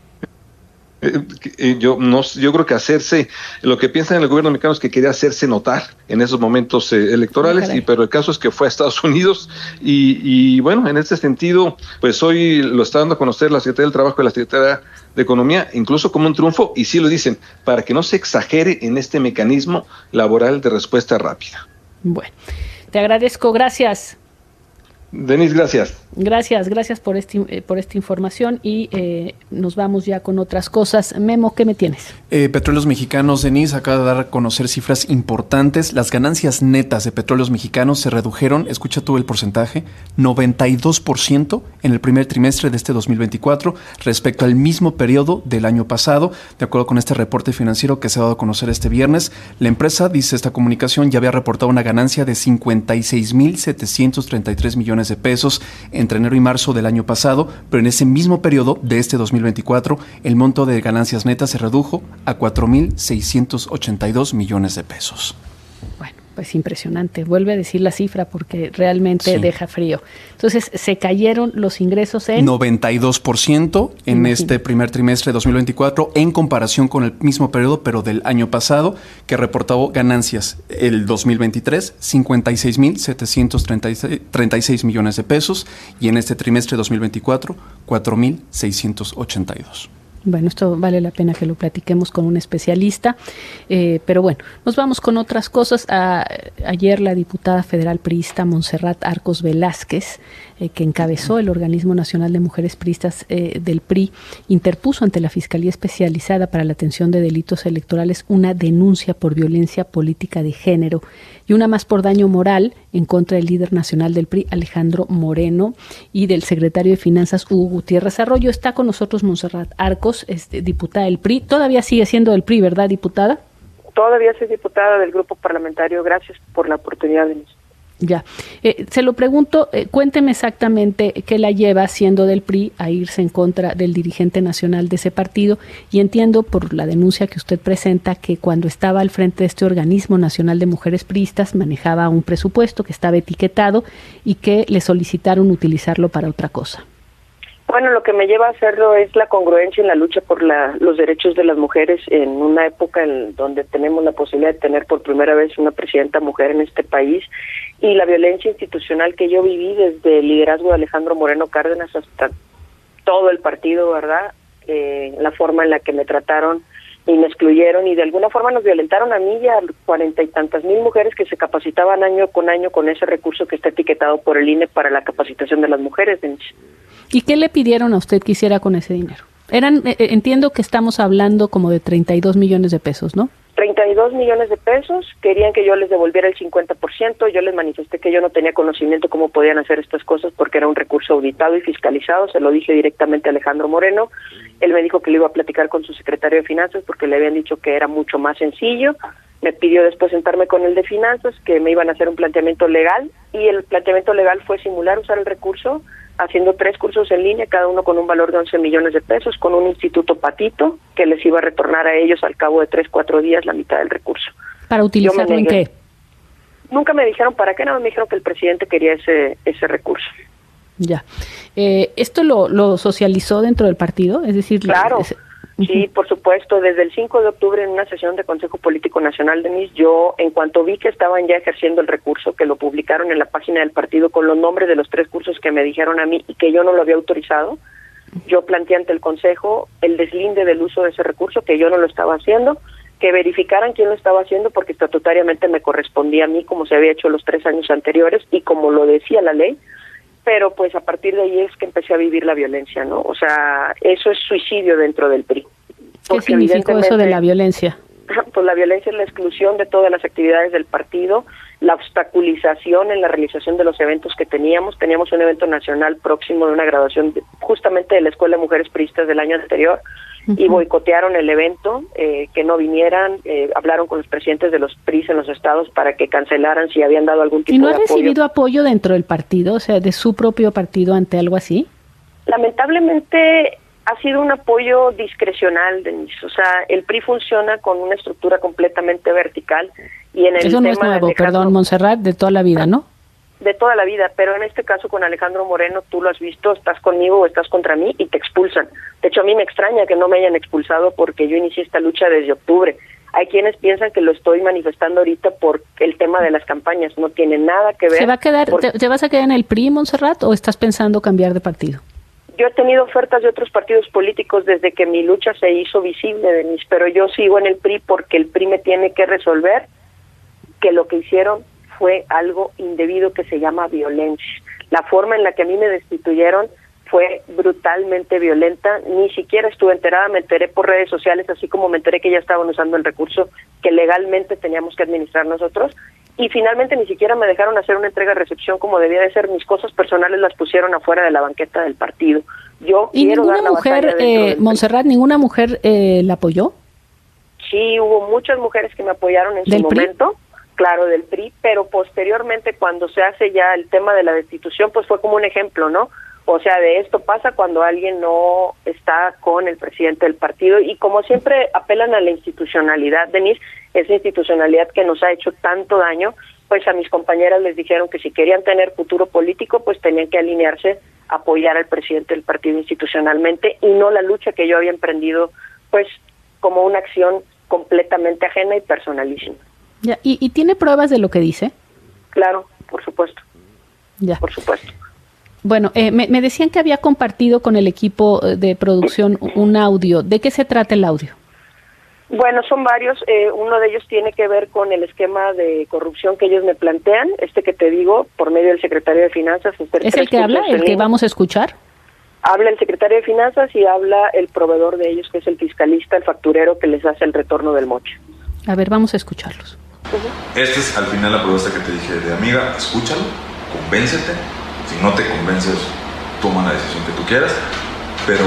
yo creo que lo que piensan en el gobierno mexicano es que quería hacerse notar en esos momentos electorales, pero el caso es que fue a Estados Unidos y bueno, en este sentido, pues hoy lo está dando a conocer la Secretaría del Trabajo y la Secretaría de Economía, incluso como un triunfo, y sí lo dicen, para que no se exagere en este mecanismo laboral de respuesta rápida. Bueno, te agradezco, gracias. Denise, gracias. Gracias por esta información y nos vamos ya con otras cosas. Memo, ¿qué me tienes? Petróleos Mexicanos, Denise, acaba de dar a conocer cifras importantes. Las ganancias netas de Petróleos Mexicanos se redujeron, escucha tú el porcentaje, 92% en el primer trimestre de este 2024 respecto al mismo periodo del año pasado. De acuerdo con este reporte financiero que se ha dado a conocer este viernes, la empresa, dice esta comunicación, ya había reportado una ganancia de 56,733 millones de pesos entre enero y marzo del año pasado, pero en ese mismo periodo de este 2024 el monto de ganancias netas se redujo a 4,682 millones de pesos. Bueno, pues impresionante. Vuelve a decir la cifra porque realmente deja frío. Entonces, se cayeron los ingresos en 92% en este primer trimestre de 2024 en comparación con el mismo periodo, pero del año pasado, que reportó ganancias el 2023, 56,736 millones de pesos, y en este trimestre 2024, 4,682. Bueno, esto vale la pena que lo platiquemos con un especialista, pero bueno, nos vamos con otras cosas. Ayer la diputada federal priista Montserrat Arcos Velázquez, que encabezó el Organismo Nacional de Mujeres Priistas del PRI, interpuso ante la Fiscalía Especializada para la Atención de Delitos Electorales una denuncia por violencia política de género y una más por daño moral en contra del líder nacional del PRI, Alejandro Moreno, y del secretario de Finanzas, Hugo Gutiérrez Arroyo. Está con nosotros Montserrat Arcos, diputada del PRI. Todavía sigue siendo del PRI, ¿verdad, diputada? Todavía soy diputada del grupo parlamentario. Gracias por la oportunidad, Denise. Ya. Se lo pregunto, cuénteme exactamente qué la lleva, siendo del PRI, a irse en contra del dirigente nacional de ese partido, y entiendo por la denuncia que usted presenta que cuando estaba al frente de este Organismo Nacional de Mujeres Priistas manejaba un presupuesto que estaba etiquetado y que le solicitaron utilizarlo para otra cosa. Bueno, lo que me lleva a hacerlo es la congruencia en la lucha por los derechos de las mujeres en una época en donde tenemos la posibilidad de tener por primera vez una presidenta mujer en este país, y la violencia institucional que yo viví desde el liderazgo de Alejandro Moreno Cárdenas hasta todo el partido, ¿verdad? La forma en la que me trataron y me excluyeron y de alguna forma nos violentaron a mí y a 40 y tantas mil mujeres que se capacitaban año con ese recurso que está etiquetado por el INE para la capacitación de las mujeres. ¿Y qué le pidieron a usted que hiciera con ese dinero? Entiendo que estamos hablando como de 32 millones de pesos, ¿no? 32 millones de pesos, querían que yo les devolviera el 50%, yo les manifesté que yo no tenía conocimiento cómo podían hacer estas cosas porque era un recurso auditado y fiscalizado, se lo dije directamente a Alejandro Moreno, él me dijo que lo iba a platicar con su secretario de Finanzas porque le habían dicho que era mucho más sencillo, me pidió después sentarme con el de Finanzas, que me iban a hacer un planteamiento legal, y el planteamiento legal fue simular usar el recurso, haciendo 3 cursos en línea, cada uno con un valor de 11 millones de pesos, con un instituto patito, que les iba a retornar a ellos al cabo de 3-4 días la mitad del recurso. ¿Para utilizarlo en qué? Nunca me dijeron para qué, nada me dijeron que el presidente quería ese recurso. Ya. ¿Esto lo socializó dentro del partido? Es decir, claro. Sí, por supuesto. Desde el 5 de octubre en una sesión de Consejo Político Nacional, Denise, yo, en cuanto vi que estaban ya ejerciendo el recurso, que lo publicaron en la página del partido con los nombres de los 3 cursos que me dijeron a mí y que yo no lo había autorizado, yo planteé ante el Consejo el deslinde del uso de ese recurso, que yo no lo estaba haciendo, que verificaran quién lo estaba haciendo porque estatutariamente me correspondía a mí como se había hecho los 3 años anteriores y como lo decía la ley, pero pues a partir de ahí es que empecé a vivir la violencia, ¿no? O sea, eso es suicidio dentro del PRI. ¿Qué significó eso de la violencia? Pues la violencia es la exclusión de todas las actividades del partido, la obstaculización en la realización de los eventos que teníamos. Teníamos un evento nacional próximo de una graduación justamente de la Escuela de Mujeres Priistas del año anterior, y boicotearon el evento, que no vinieran, hablaron con los presidentes de los PRIs en los estados para que cancelaran si habían dado algún tipo de apoyo. ¿Y no ha recibido apoyo dentro del partido, o sea, de su propio partido ante algo así? Lamentablemente ha sido un apoyo discrecional, Denise. O sea, el PRI funciona con una estructura completamente vertical y en el eso no es nuevo, perdón, Montserrat, de toda la vida, ¿no? De toda la vida, pero en este caso con Alejandro Moreno, tú lo has visto, estás conmigo o estás contra mí y te expulsan. De hecho, a mí me extraña que no me hayan expulsado porque yo inicié esta lucha desde octubre. Hay quienes piensan que lo estoy manifestando ahorita por el tema de las campañas, no tiene nada que ver. ¿Te vas a quedar en el PRI, Montserrat, o estás pensando cambiar de partido? Yo he tenido ofertas de otros partidos políticos desde que mi lucha se hizo visible, Denise, pero yo sigo en el PRI porque el PRI me tiene que resolver que lo que hicieron fue algo indebido que se llama violencia. La forma en la que a mí me destituyeron fue brutalmente violenta, ni siquiera estuve enterada, me enteré por redes sociales, así como me enteré que ya estaban usando el recurso que legalmente teníamos que administrar nosotros, y finalmente ni siquiera me dejaron hacer una entrega-recepción como debía de ser. Mis cosas personales las pusieron afuera de la banqueta del partido. Yo ¿Y quiero ninguna mujer, Montserrat, ninguna mujer la apoyó? Sí, hubo muchas mujeres que me apoyaron en su momento. Claro, del PRI, pero posteriormente cuando se hace ya el tema de la destitución, pues fue como un ejemplo, ¿no? O sea, de esto pasa cuando alguien no está con el presidente del partido y como siempre apelan a la institucionalidad, Denise, esa institucionalidad que nos ha hecho tanto daño, pues a mis compañeras les dijeron que si querían tener futuro político, pues tenían que alinearse, apoyar al presidente del partido institucionalmente y no la lucha que yo había emprendido, pues como una acción completamente ajena y personalísima. Ya, ¿y tiene pruebas de lo que dice? Claro, por supuesto. Ya. Por supuesto. Bueno, me decían que había compartido con el equipo de producción un audio. ¿De qué se trata el audio? Bueno, son varios. Uno de ellos tiene que ver con el esquema de corrupción que ellos me plantean, que te digo, por medio del secretario de Finanzas. ¿Es el que habla, el que vamos a escuchar? Habla el secretario de Finanzas y habla el proveedor de ellos, que es el fiscalista, el facturero que les hace el retorno del moche. A ver, vamos a escucharlos. Esta es al final la propuesta que te dije de amiga, escúchalo, convéncete, si no te convences, toma la decisión que tú quieras, pero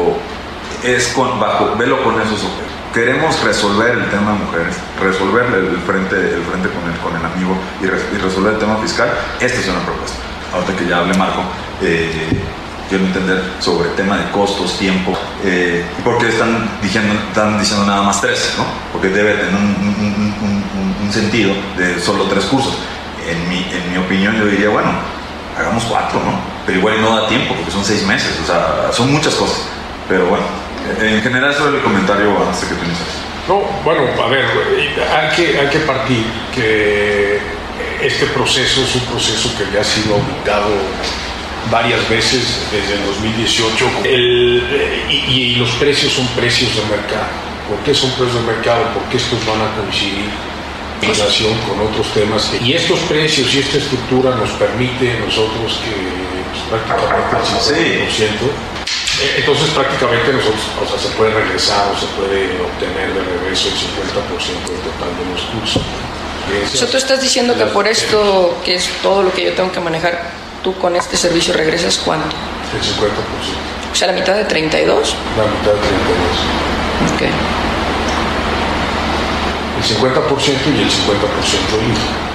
es velo con esos ojos. Queremos resolver el tema de mujeres, resolver el frente con el amigo y resolver el tema fiscal. Esta es una propuesta. Ahorita que ya hable Marco, quiero entender sobre el tema de costos, tiempo, y por qué están diciendo nada más 3, ¿no? Porque debe tener un sentido de solo 3 cursos. En mi opinión, yo diría, bueno, hagamos 4, ¿no? Pero igual no da tiempo porque son 6 meses, o sea, son muchas cosas. Pero bueno, en general sobre el comentario antes de que tú inicies. No, bueno, a ver, hay que partir que este proceso es un proceso que ya ha sido auditado varias veces desde el 2018 y los precios son precios de mercado. ¿Por qué son precios de mercado? Porque estos van a coincidir en relación con otros temas. Y estos precios y esta estructura nos permite a nosotros que prácticamente el 50%. Entonces prácticamente nosotros, o sea, se puede regresar o se puede obtener de regreso el 50% del total de los cursos. O sea, tú estás diciendo que por esto, que es todo lo que yo tengo que manejar, tú con este servicio regresas ¿cuánto? El 50%. O sea, la mitad de 32. La mitad de 32. Ok. El 50% y el 50% libre.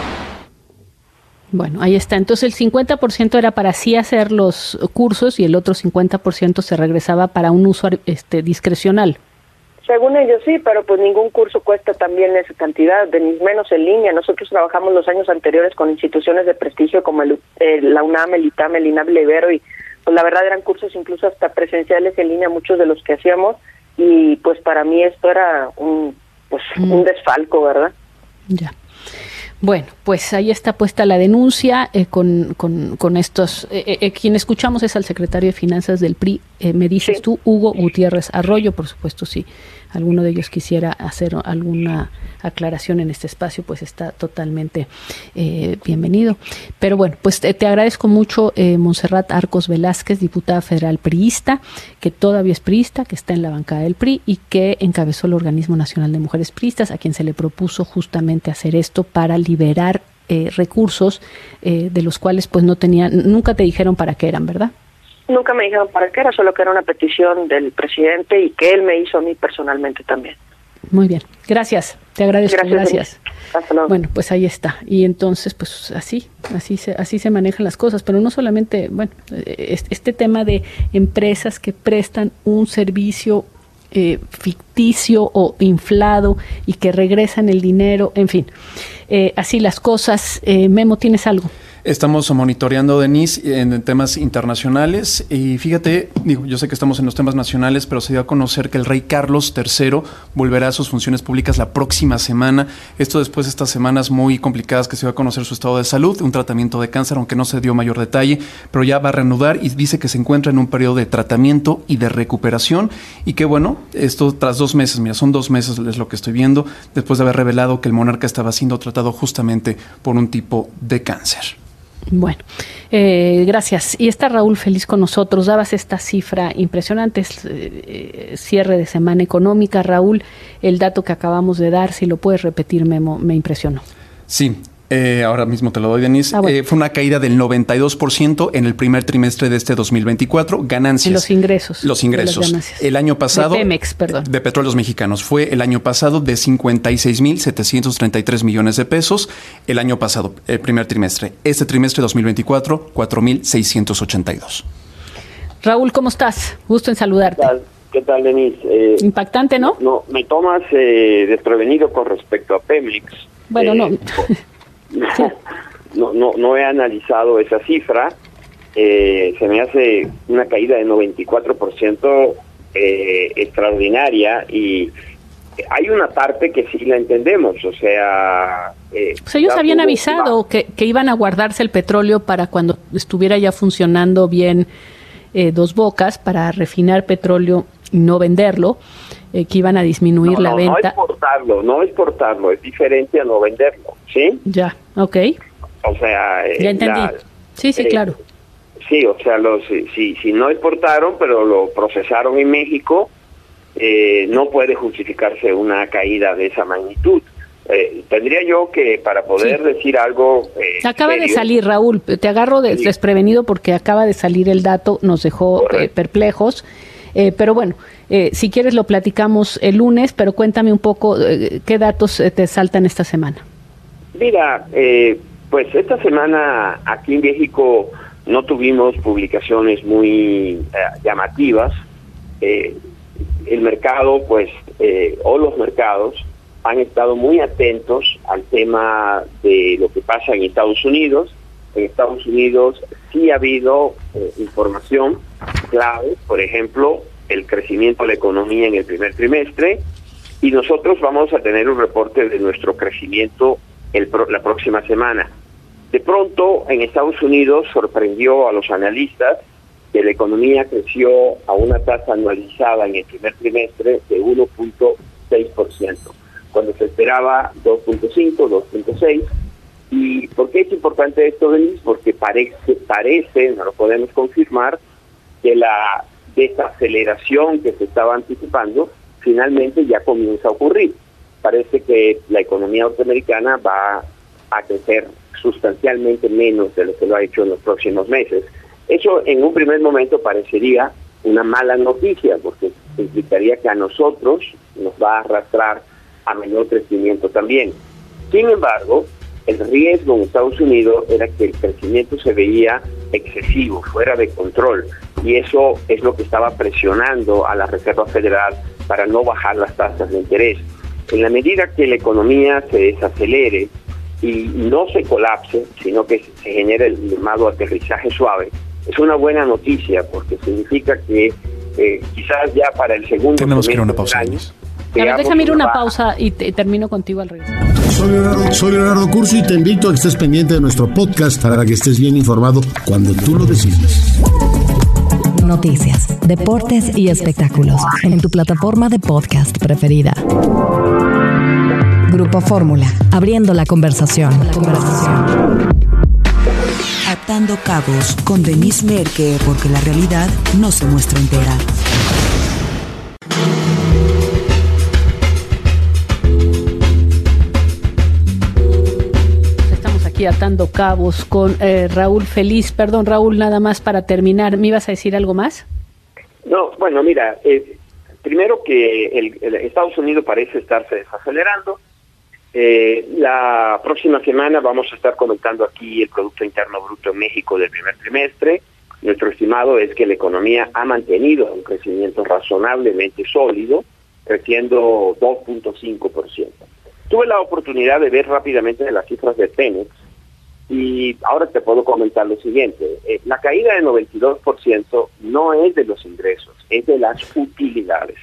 Bueno, ahí está. Entonces el 50% era para sí hacer los cursos y el otro 50% se regresaba para un uso discrecional. Según ellos sí, pero pues ningún curso cuesta también esa cantidad, de ni menos en línea. Nosotros trabajamos los años anteriores con instituciones de prestigio como la UNAM, el ITAM, el INAB Ibero, y pues la verdad eran cursos incluso hasta presenciales en línea, muchos de los que hacíamos, y pues para mí esto era un desfalco, ¿verdad? Ya. Bueno, pues ahí está puesta la denuncia con estos. Quien escuchamos es al secretario de Finanzas del PRI, me dices sí. Tú, Hugo Gutiérrez Arroyo, por supuesto, si alguno de ellos quisiera hacer alguna aclaración en este espacio, pues está totalmente bienvenido. Pero bueno, pues te agradezco mucho, Montserrat Arcos Velázquez, diputada federal priista, que todavía es priista, que está en la bancada del PRI y que encabezó el Organismo Nacional de Mujeres Priistas, a quien se le propuso justamente hacer esto para liberar recursos de los cuales pues nunca te dijeron para qué eran, ¿verdad? Nunca me dijeron para qué era, solo que era una petición del presidente y que él me hizo a mí personalmente también. Muy bien, gracias, te agradezco, gracias. Hasta luego. Bueno, pues ahí está. Y entonces, pues así se manejan las cosas, pero no solamente, bueno, este tema de empresas que prestan un servicio ficticio o inflado y que regresan el dinero, en fin, así las cosas. Memo, ¿tienes algo? Estamos monitoreando, Denise, en temas internacionales y fíjate, yo sé que estamos en los temas nacionales, pero se dio a conocer que el rey Carlos III volverá a sus funciones públicas la próxima semana. Esto después de estas semanas muy complicadas que se dio a conocer su estado de salud, un tratamiento de cáncer, aunque no se dio mayor detalle, pero ya va a reanudar y dice que se encuentra en un periodo de tratamiento y de recuperación y que bueno, esto tras 2 meses, mira, son 2 meses es lo que estoy viendo, después de haber revelado que el monarca estaba siendo tratado justamente por un tipo de cáncer. Bueno, gracias. Y está Raúl Feliz con nosotros. Dabas esta cifra impresionante, cierre de semana económica. Raúl, el dato que acabamos de dar, si lo puedes repetir, Memo, me impresionó. Sí. Ahora mismo te lo doy, Denise. Bueno. Fue una caída del 92% en el primer trimestre de este 2024. Ganancias. En los ingresos. Los ingresos. El año pasado. De Pemex, perdón. De Petróleos Mexicanos. Fue el año pasado de 56,733 millones de pesos. El año pasado, el primer trimestre. Este trimestre 2024, 4,682. Raúl, ¿cómo estás? Gusto en saludarte. ¿Qué tal, Denise? Impactante, ¿no? No, me tomas desprevenido con respecto a Pemex. Bueno, no. Sí. No he analizado esa cifra. Se me hace una caída de 94% extraordinaria y hay una parte que sí la entendemos, o sea... pues ellos habían avisado que iban a guardarse el petróleo para cuando estuviera ya funcionando bien Dos Bocas, para refinar petróleo y no venderlo, que iban a disminuir la venta. No exportarlo, es diferente a no venderlo, ¿sí? Ya, ok. O sea... ya entendí. Sí, claro. Sí, o sea, si no exportaron, pero lo procesaron en México, no puede justificarse una caída de esa magnitud. Tendría yo que, para poder decir algo... acaba serio, de salir, Raúl, te agarro desprevenido porque acaba de salir el dato, nos dejó perplejos, pero bueno, si quieres lo platicamos el lunes, pero cuéntame un poco qué datos te saltan esta semana. Mira, pues esta semana aquí en México no tuvimos publicaciones muy llamativas. El mercado, pues, o los mercados han estado muy atentos al tema de lo que pasa en Estados Unidos en Estados Unidos sí ha habido información clave, por ejemplo, el crecimiento de la economía en el primer trimestre, y nosotros vamos a tener un reporte de nuestro crecimiento la próxima semana. De pronto, en Estados Unidos sorprendió a los analistas que la economía creció a una tasa anualizada en el primer trimestre de 1.6%, cuando se esperaba 2.5, 2.6. ¿Y por qué es importante esto, Denise? Porque parece, no lo podemos confirmar, que la desaceleración que se estaba anticipando finalmente ya comienza a ocurrir. Parece que la economía norteamericana va a crecer sustancialmente menos de lo que lo ha hecho en los próximos meses. Eso en un primer momento parecería una mala noticia, porque implicaría que a nosotros nos va a arrastrar a menor crecimiento también. Sin embargo, el riesgo en Estados Unidos era que el crecimiento se veía excesivo, fuera de control, y eso es lo que estaba presionando a la Reserva Federal para no bajar las tasas de interés. En la medida que la economía se desacelere y no se colapse, sino que se genere el llamado aterrizaje suave, es una buena noticia, porque significa que quizás ya para el segundo tenemos que ir a una pausa. Déjame ir una pausa y termino contigo al regresar. Soy Leonardo Curcio y te invito a que estés pendiente de nuestro podcast para que estés bien informado cuando tú lo decidas. Noticias, deportes y espectáculos en tu plataforma de podcast preferida. Grupo Fórmula, abriendo la conversación. Atando cabos con Denise Merker, porque la realidad no se muestra entera. Estamos aquí atando cabos con Raúl Feliz. Perdón, Raúl, nada más para terminar. ¿Me ibas a decir algo más? No, bueno, mira, primero que el Estados Unidos parece estarse desacelerando. La próxima semana vamos a estar comentando aquí el Producto Interno Bruto en México del primer trimestre. Nuestro estimado es que la economía ha mantenido un crecimiento razonablemente sólido, creciendo 2.5%. Tuve la oportunidad de ver rápidamente las cifras de Pemex y ahora te puedo comentar lo siguiente. La caída de 92% no es de los ingresos, es de las utilidades.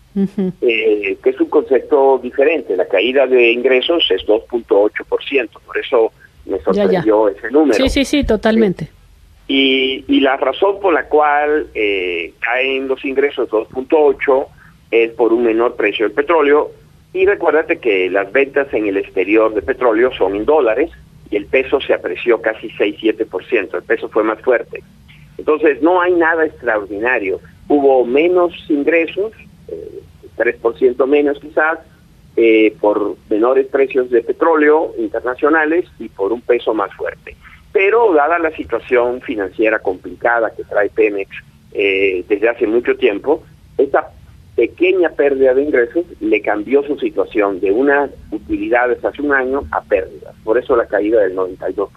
Que es un concepto diferente. La caída de ingresos es 2.8%, por eso me sorprendió ese número. Sí, totalmente. Y la razón por la cual caen los ingresos 2.8 es por un menor precio del petróleo, y recuérdate que las ventas en el exterior de petróleo son en dólares y el peso se apreció casi 6-7%, el peso fue más fuerte. Entonces no hay nada extraordinario, hubo menos ingresos, 3% menos quizás, por menores precios de petróleo internacionales y por un peso más fuerte. Pero dada la situación financiera complicada que trae Pemex desde hace mucho tiempo, esta pequeña pérdida de ingresos le cambió su situación de unas utilidades hace un año a pérdidas. Por eso la caída del 92%.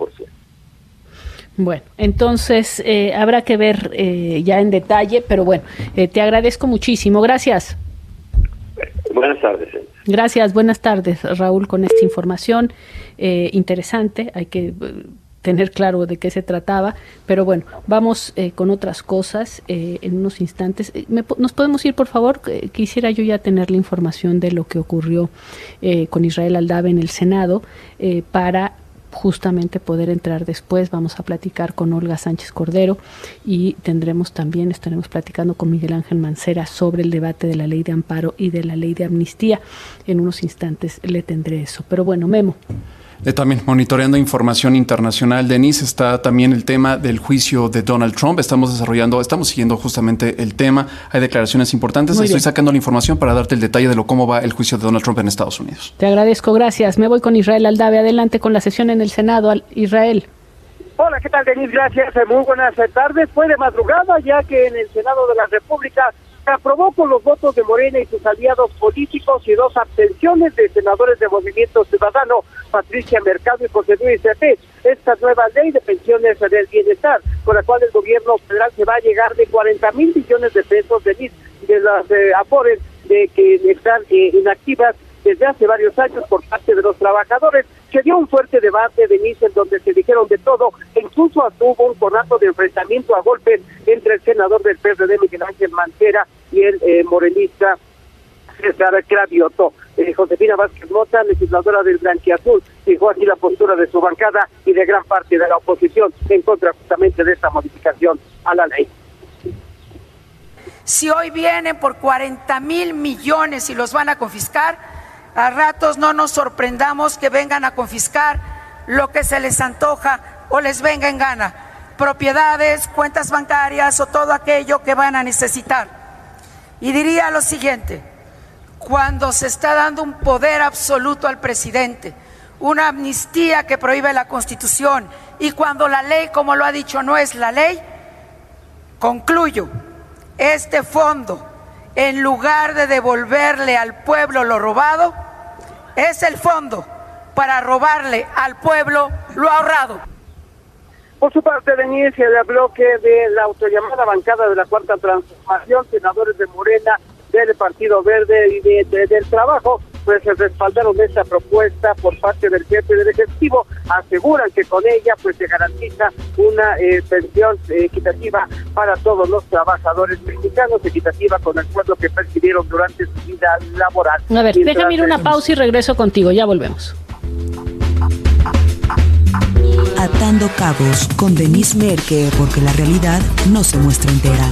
Bueno, entonces habrá que ver ya en detalle, pero bueno, te agradezco muchísimo. Gracias. Buenas tardes. Gracias, buenas tardes, Raúl, con esta información interesante. Hay que tener claro de qué se trataba, pero bueno, vamos con otras cosas en unos instantes. ¿Nos podemos ir, por favor? Quisiera yo ya tener la información de lo que ocurrió con Israel Aldave en el Senado para justamente poder entrar después. Vamos a platicar con Olga Sánchez Cordero y estaremos platicando con Miguel Ángel Mancera sobre el debate de la ley de amparo y de la ley de amnistía. En unos instantes le tendré eso. Pero bueno, Memo. También monitoreando información internacional, Denise, está también el tema del juicio de Donald Trump. Estamos siguiendo justamente el tema. Hay declaraciones importantes. Estoy sacando la información para darte el detalle de cómo va el juicio de Donald Trump en Estados Unidos. Te agradezco, gracias. Me voy con Israel Aldave. Adelante con la sesión en el Senado. Israel. Hola, ¿qué tal, Denise? Gracias. Muy buenas tardes. Fue de madrugada, ya que en el Senado de la República se aprobó con los votos de Morena y sus aliados políticos y 2 abstenciones de senadores de Movimiento Ciudadano, Patricia Mercado y José Luis Cepeda, esta nueva ley de pensiones del bienestar, con la cual el gobierno federal se va a llegar de 40,000 millones de pesos de las afores de que están inactivas desde hace varios años por parte de los trabajadores. Se dio un fuerte debate, Denise, en donde se dijeron de todo, e incluso hubo un conato de enfrentamiento a golpes entre el senador del PRD, Miguel Ángel Mancera, y el morenista César Cravioto. Josefina Vázquez Mota, legisladora del Blanquiazul, fijó aquí la postura de su bancada y de gran parte de la oposición en contra justamente de esta modificación a la ley. Si hoy vienen por 40,000 millones y los van a confiscar, a ratos no nos sorprendamos que vengan a confiscar lo que se les antoja o les venga en gana, propiedades, cuentas bancarias o todo aquello que van a necesitar. Y diría lo siguiente: cuando se está dando un poder absoluto al presidente, una amnistía que prohíbe la Constitución, y cuando la ley, como lo ha dicho, no es la ley, concluyo, este fondo, en lugar de devolverle al pueblo lo robado, es el fondo para robarle al pueblo lo ahorrado. Por su parte, Denise, del bloque de la autollamada bancada de la Cuarta Transformación, senadores de Morena, del Partido Verde y del Trabajo, pues se respaldaron esta propuesta por parte del jefe del Ejecutivo. Aseguran que con ella pues se garantiza una pensión equitativa para todos los trabajadores mexicanos, equitativa con el sueldo que percibieron durante su vida laboral. A ver, déjame ir una pausa y regreso contigo, ya volvemos. Atando cabos con Denise Merker, porque la realidad no se muestra entera.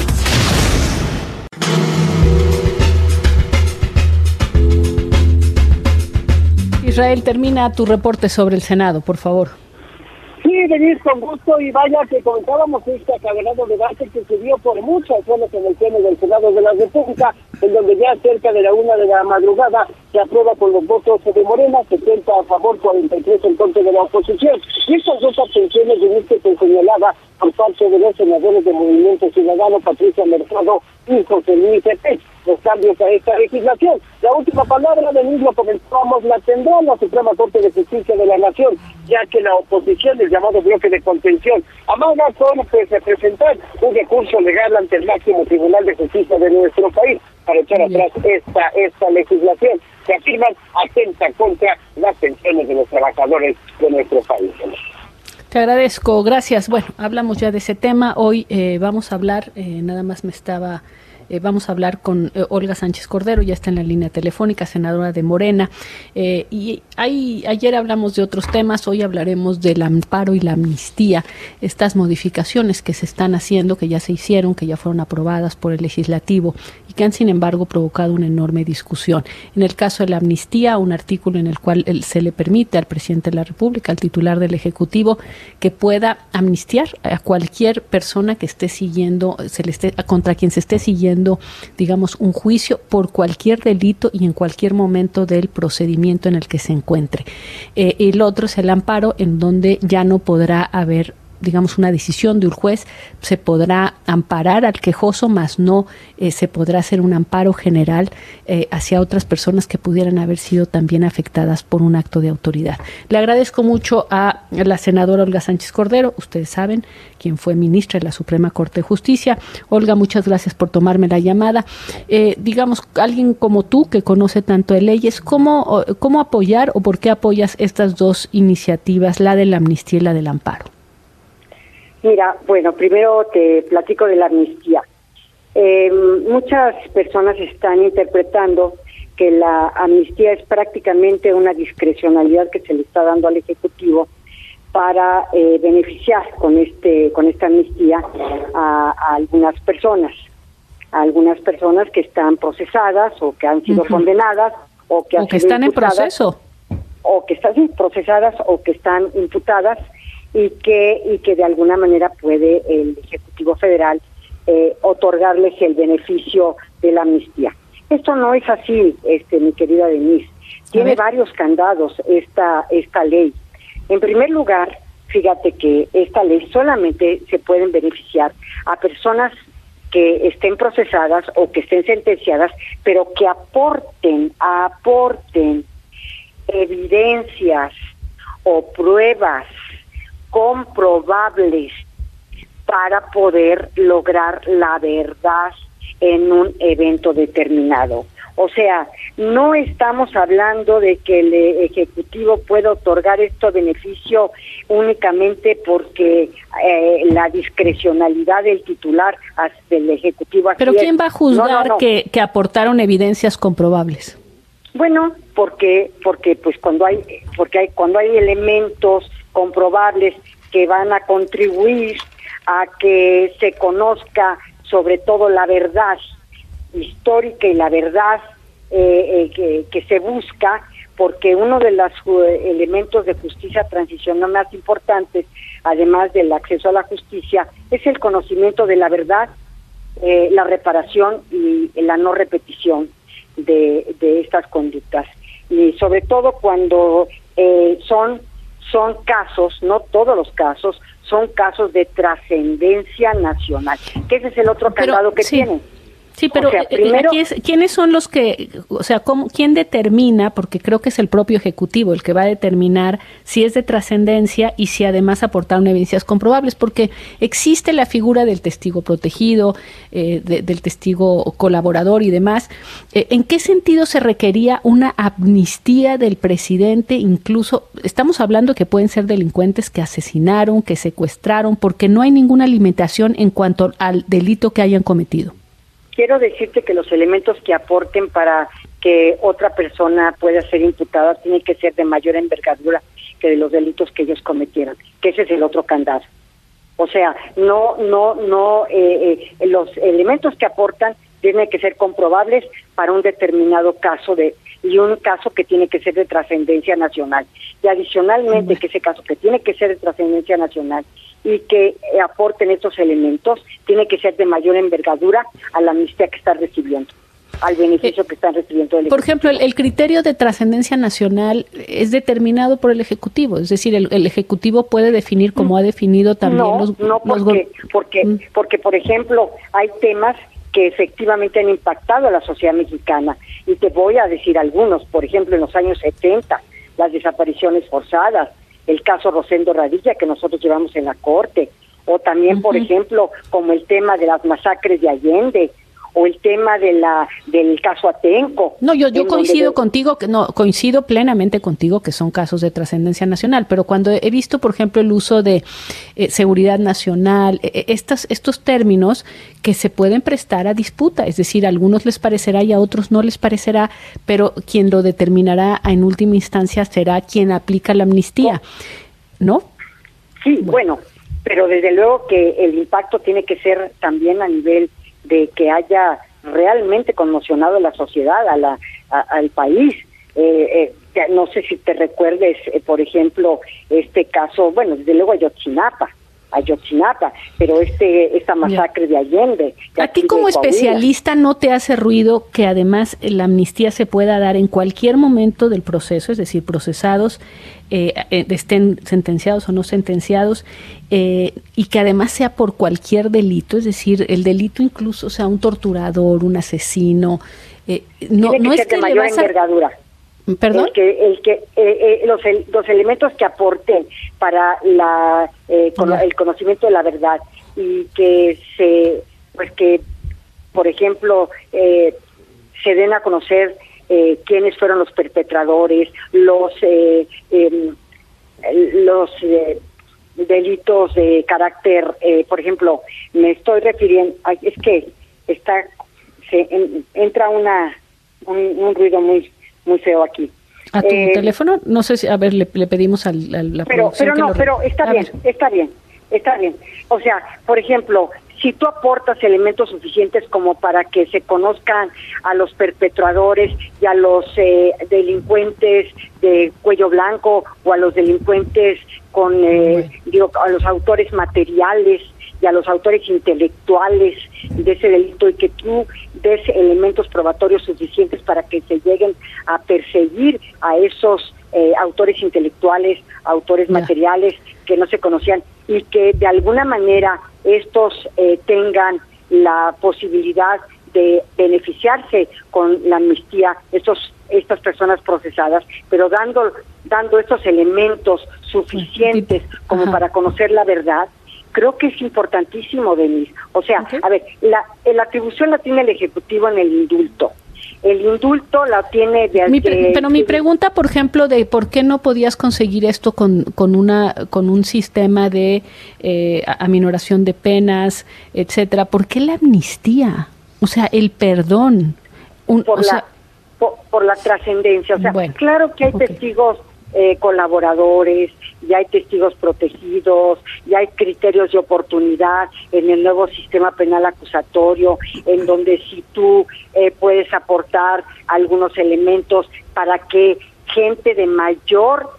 Israel, termina tu reporte sobre el Senado, por favor. Sí, Denise, con gusto, y vaya que comentábamos este acalorado debate que se dio por muchas horas en el pleno del Senado de la República, en donde ya cerca de la 1 de la madrugada se aprueba con los votos de Morena, 70 a favor, 43 en contra de la oposición. Y estas dos abstenciones, Denise, que se señalaba por parte de los senadores de Movimiento Ciudadano, Patricia Mercado y José Luis Cepeda, los cambios a esta legislación. La última palabra, Denise, lo comentábamos, la tendrá la Suprema Corte de Justicia de la Nación, ya que la oposición, el llamado bloque de contención, amaga con presentar un recurso legal ante el máximo Tribunal de Justicia de nuestro país para echar atrás esta legislación que afirman atenta contra las pensiones de los trabajadores de nuestro país. Te agradezco, gracias. Bueno, hablamos ya de ese tema. Hoy vamos a hablar, vamos a hablar con Olga Sánchez Cordero, ya está en la línea telefónica, senadora de Morena. Y ayer hablamos de otros temas, hoy hablaremos del amparo y la amnistía, estas modificaciones que se están haciendo, que ya se hicieron, que ya fueron aprobadas por el legislativo y que han, sin embargo, provocado una enorme discusión. En el caso de la amnistía, un artículo en el cual se le permite al presidente de la República, al titular del Ejecutivo, que pueda amnistiar a cualquier persona que esté siguiendo, contra quien se esté siguiendo, digamos, un juicio por cualquier delito y en cualquier momento del procedimiento en el que se encuentre. El otro es el amparo, en donde ya no podrá haber, digamos, una decisión de un juez, se podrá amparar al quejoso, más no se podrá hacer un amparo general hacia otras personas que pudieran haber sido también afectadas por un acto de autoridad. Le agradezco mucho a la senadora Olga Sánchez Cordero, ustedes saben, quien fue ministra de la Suprema Corte de Justicia. Olga, muchas gracias por tomarme la llamada. Digamos, alguien como tú, que conoce tanto de leyes, ¿cómo apoyar o por qué apoyas estas dos iniciativas, la de la amnistía y la del amparo? Mira, bueno, primero te platico de la amnistía. Muchas personas están interpretando que la amnistía es prácticamente una discrecionalidad que se le está dando al Ejecutivo para beneficiar con esta amnistía a algunas personas que están procesadas o que han sido condenadas o que están en proceso, o que están procesadas o que están imputadas, y que de alguna manera puede el Ejecutivo Federal otorgarles el beneficio de la amnistía. Esto no es así, mi querida Denise. Tiene varios candados esta ley. En primer lugar, fíjate que esta ley solamente se pueden beneficiar a personas que estén procesadas o que estén sentenciadas, pero que aporten evidencias o pruebas comprobables para poder lograr la verdad en un evento determinado. O sea, no estamos hablando de que el Ejecutivo pueda otorgar este beneficio únicamente porque la discrecionalidad del titular del Ejecutivo. Pero ¿quién va a juzgar que aportaron evidencias comprobables? Bueno, porque pues cuando hay elementos comprobables que van a contribuir a que se conozca sobre todo la verdad histórica y la verdad que se busca, porque uno de los elementos de justicia transicional más importantes, además del acceso a la justicia, es el conocimiento de la verdad, la reparación y la no repetición de estas conductas. Y sobre todo cuando son casos, no todos los casos, son casos de trascendencia nacional, que ese es el otro candado que tienen. Sí, pero o sea, primero, ¿quiénes son los que, o sea, quién determina, porque creo que es el propio Ejecutivo el que va a determinar si es de trascendencia y si además aportaron evidencias comprobables? Porque existe la figura del testigo protegido, del testigo colaborador y demás. ¿En qué sentido se requería una amnistía del presidente? Incluso estamos hablando que pueden ser delincuentes que asesinaron, que secuestraron, porque no hay ninguna limitación en cuanto al delito que hayan cometido. Quiero decirte que los elementos que aporten para que otra persona pueda ser imputada tienen que ser de mayor envergadura que de los delitos que ellos cometieron, que ese es el otro candado. O sea, los elementos que aportan tienen que ser comprobables para un determinado caso y un caso que tiene que ser de trascendencia nacional. Y adicionalmente que ese caso que tiene que ser de trascendencia nacional y que aporten estos elementos, tiene que ser de mayor envergadura a la amnistía que están recibiendo, al beneficio que están recibiendo del Ejecutivo. Por ejemplo, el criterio de trascendencia nacional es determinado por el Ejecutivo, es decir, el Ejecutivo puede definir como ha definido también porque, por ejemplo, hay temas que efectivamente han impactado a la sociedad mexicana, y te voy a decir algunos. Por ejemplo, en los años 70, las desapariciones forzadas, el caso Rosendo Radilla que nosotros llevamos en la Corte, o también, por ejemplo, como el tema de las masacres de Allende, o el tema del caso Atenco. No, yo coincido coincido plenamente contigo que son casos de trascendencia nacional, pero cuando he visto, por ejemplo, el uso de seguridad nacional, estos términos que se pueden prestar a disputa, es decir, a algunos les parecerá y a otros no les parecerá, pero quien lo determinará en última instancia será quien aplica la amnistía, ¿no? Sí, bueno, pero desde luego que el impacto tiene que ser también a nivel de que haya realmente conmocionado a la sociedad, al país. No sé si te recuerdes, por ejemplo, este caso, bueno, desde luego Ayotzinapa, pero esta masacre de Allende. ¿A ti como especialista no te hace ruido que además la amnistía se pueda dar en cualquier momento del proceso, es decir, procesados, estén sentenciados o no sentenciados, y que además sea por cualquier delito, es decir, el delito incluso sea un torturador, un asesino, no es que de mayor envergadura? ¿Perdón? Los elementos que aporten para el conocimiento de la verdad, y que por ejemplo se den a conocer quiénes fueron los perpetradores, los delitos de carácter, por ejemplo, me estoy refiriendo, es que entra un ruido muy feo aquí. ¿A tu teléfono? No sé si, a ver, le pedimos a la producción pero está bien. O sea, por ejemplo, si tú aportas elementos suficientes como para que se conozcan a los perpetradores y a los delincuentes de cuello blanco, o a los delincuentes a los autores materiales y a los autores intelectuales de ese delito, y que tú des elementos probatorios suficientes para que se lleguen a perseguir a esos autores intelectuales, autores materiales que no se conocían, y que de alguna manera estos tengan la posibilidad de beneficiarse con la amnistía, estas personas procesadas, pero dando estos elementos suficientes como para conocer la verdad. Creo que es importantísimo, Denise. O sea, a ver, la atribución la tiene el Ejecutivo en el indulto, El indulto la tiene pero mi pregunta, por ejemplo, de por qué no podías conseguir esto con un sistema de aminoración de penas, etcétera, ¿por qué la amnistía? O sea, el perdón. Por la trascendencia. O sea, claro que hay testigos colaboradores, ya hay testigos protegidos, ya hay criterios de oportunidad en el nuevo sistema penal acusatorio, en donde si tú puedes aportar algunos elementos para que gente de mayor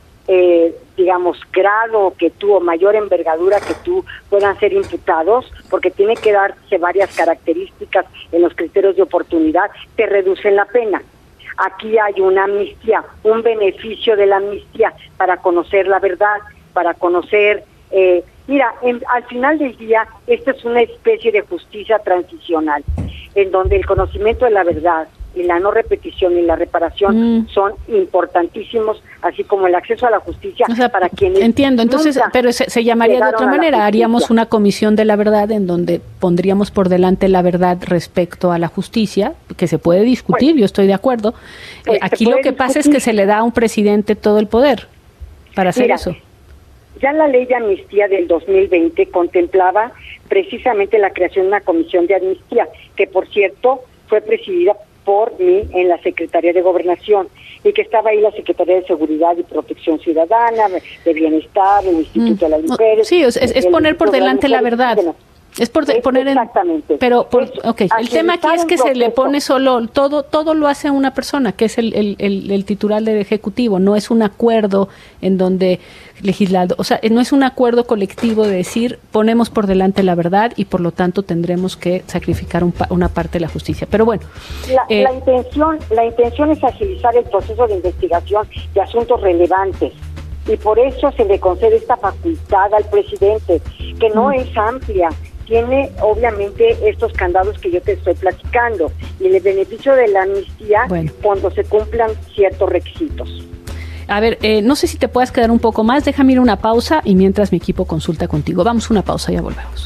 grado que tú o mayor envergadura que tú puedan ser imputados, porque tiene que darse varias características en los criterios de oportunidad, te reducen la pena. Aquí hay una amnistía, un beneficio de la amnistía para conocer la verdad, para conocer... al final del día, esta es una especie de justicia transicional, en donde el conocimiento de la verdad y la no repetición y la reparación son importantísimos, así como el acceso a la justicia para quienes... Entiendo, entonces, pero se llamaría de otra manera, haríamos una comisión de la verdad en donde pondríamos por delante la verdad respecto a la justicia, que se puede discutir, yo estoy de acuerdo. Aquí lo que pasa es que se le da a un presidente todo el poder para hacer eso. Ya la ley de amnistía del 2020 contemplaba precisamente la creación de una comisión de amnistía, que por cierto fue presidida por mí en la Secretaría de Gobernación, y que estaba ahí la Secretaría de Seguridad y Protección Ciudadana, de Bienestar, el Instituto de las Mujeres. Sí, es poner por delante la verdad. Es por poner exactamente. Pero el tema aquí es que se le pone solo todo lo hace una persona, que es el titular del Ejecutivo, no es un acuerdo en donde legislado, o sea, no es un acuerdo colectivo de decir ponemos por delante la verdad y por lo tanto tendremos que sacrificar una parte de la justicia. Pero bueno, la intención es agilizar el proceso de investigación de asuntos relevantes. Y por eso se le concede esta facultad al presidente, que no es amplia, tiene obviamente estos candados que yo te estoy platicando, y el beneficio de la amnistía cuando se cumplan ciertos requisitos. A ver, no sé si te puedas quedar un poco más, déjame ir a una pausa y mientras mi equipo consulta contigo. Vamos a una pausa, ya volvemos.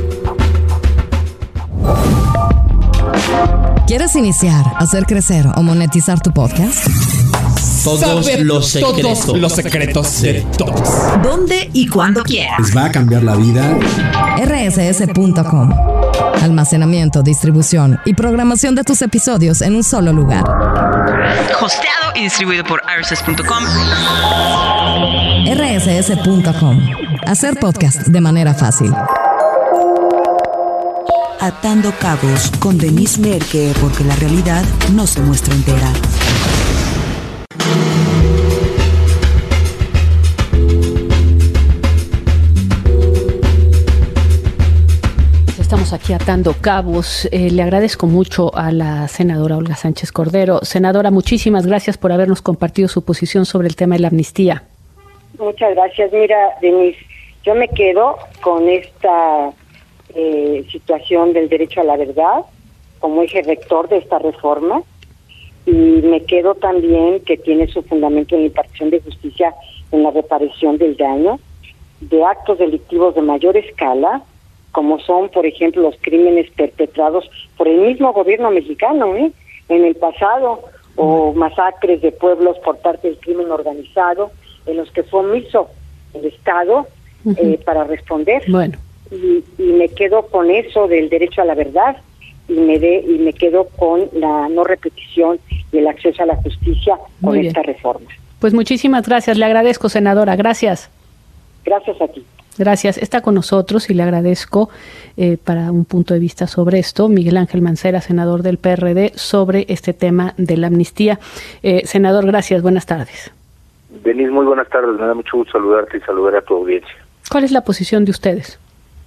¿Quieres iniciar, hacer crecer o monetizar tu podcast? Todos los secretos de todos. ¿Dónde y cuándo quieras? Les va a cambiar la vida. rss.com. Almacenamiento, distribución y programación de tus episodios en un solo lugar. Hosteado y distribuido por rss.com. rss.com. Hacer podcast de manera fácil. Atando Cabos con Denise Merker, porque la realidad no se muestra entera. Estamos aquí atando cabos. Le agradezco mucho a la senadora Olga Sánchez Cordero. Senadora, muchísimas gracias por habernos compartido su posición sobre el tema de la amnistía. Muchas gracias. Mira, Denise, yo me quedo con esta situación del derecho a la verdad como eje rector de esta reforma, y me quedo también que tiene su fundamento en la impartición de justicia en la reparación del daño de actos delictivos de mayor escala, como son, por ejemplo, los crímenes perpetrados por el mismo gobierno mexicano en el pasado, o masacres de pueblos por parte del crimen organizado, en los que fue omiso el Estado para responder. Bueno. Y me quedo con eso del derecho a la verdad, y me quedo con la no repetición y el acceso a la justicia con esta reforma. Pues muchísimas gracias, le agradezco, senadora, gracias. Gracias a ti. Gracias. Está con nosotros y le agradezco para un punto de vista sobre esto, Miguel Ángel Mancera, senador del PRD, sobre este tema de la amnistía. Senador, gracias. Buenas tardes. Denise, muy buenas tardes. Me da mucho gusto saludarte y saludar a tu audiencia. ¿Cuál es la posición de ustedes?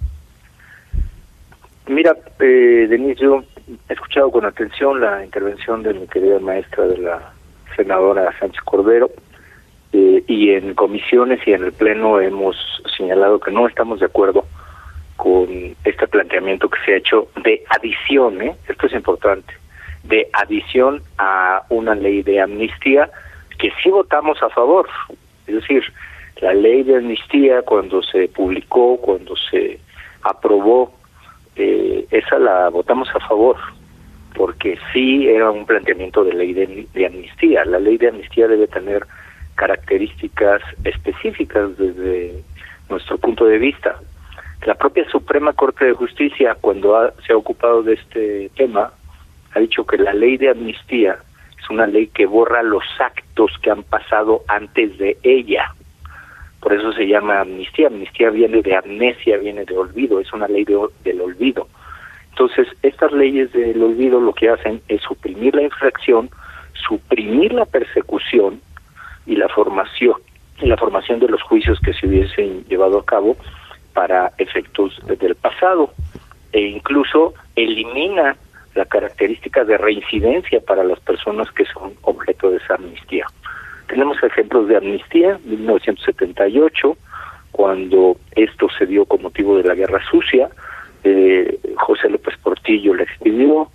Mira, Denise, yo he escuchado con atención la intervención de mi querida maestra, de la senadora Sánchez Cordero, y en comisiones y en el Pleno hemos señalado que no estamos de acuerdo con este planteamiento que se ha hecho de adición, esto es importante, de adición a una ley de amnistía que sí votamos a favor. Es decir, la ley de amnistía, cuando se publicó, cuando se aprobó, esa la votamos a favor. porque sí era un planteamiento de ley de amnistía. La ley de amnistía debe tener características específicas desde nuestro punto de vista. La propia Suprema Corte de Justicia, cuando se ha ocupado de este tema, ha dicho que la ley de amnistía es una ley que borra los actos que han pasado antes de ella. Por eso se llama amnistía. Amnistía viene de amnesia, viene de olvido, es una ley del olvido. Entonces, estas leyes del olvido lo que hacen es suprimir la infracción, suprimir la persecución y la formación de los juicios que se hubiesen llevado a cabo para efectos del pasado, e incluso elimina la característica de reincidencia para las personas que son objeto de esa amnistía. Tenemos ejemplos de amnistía, 1978, cuando esto se dio con motivo de la Guerra Sucia, José López Portillo la expidió,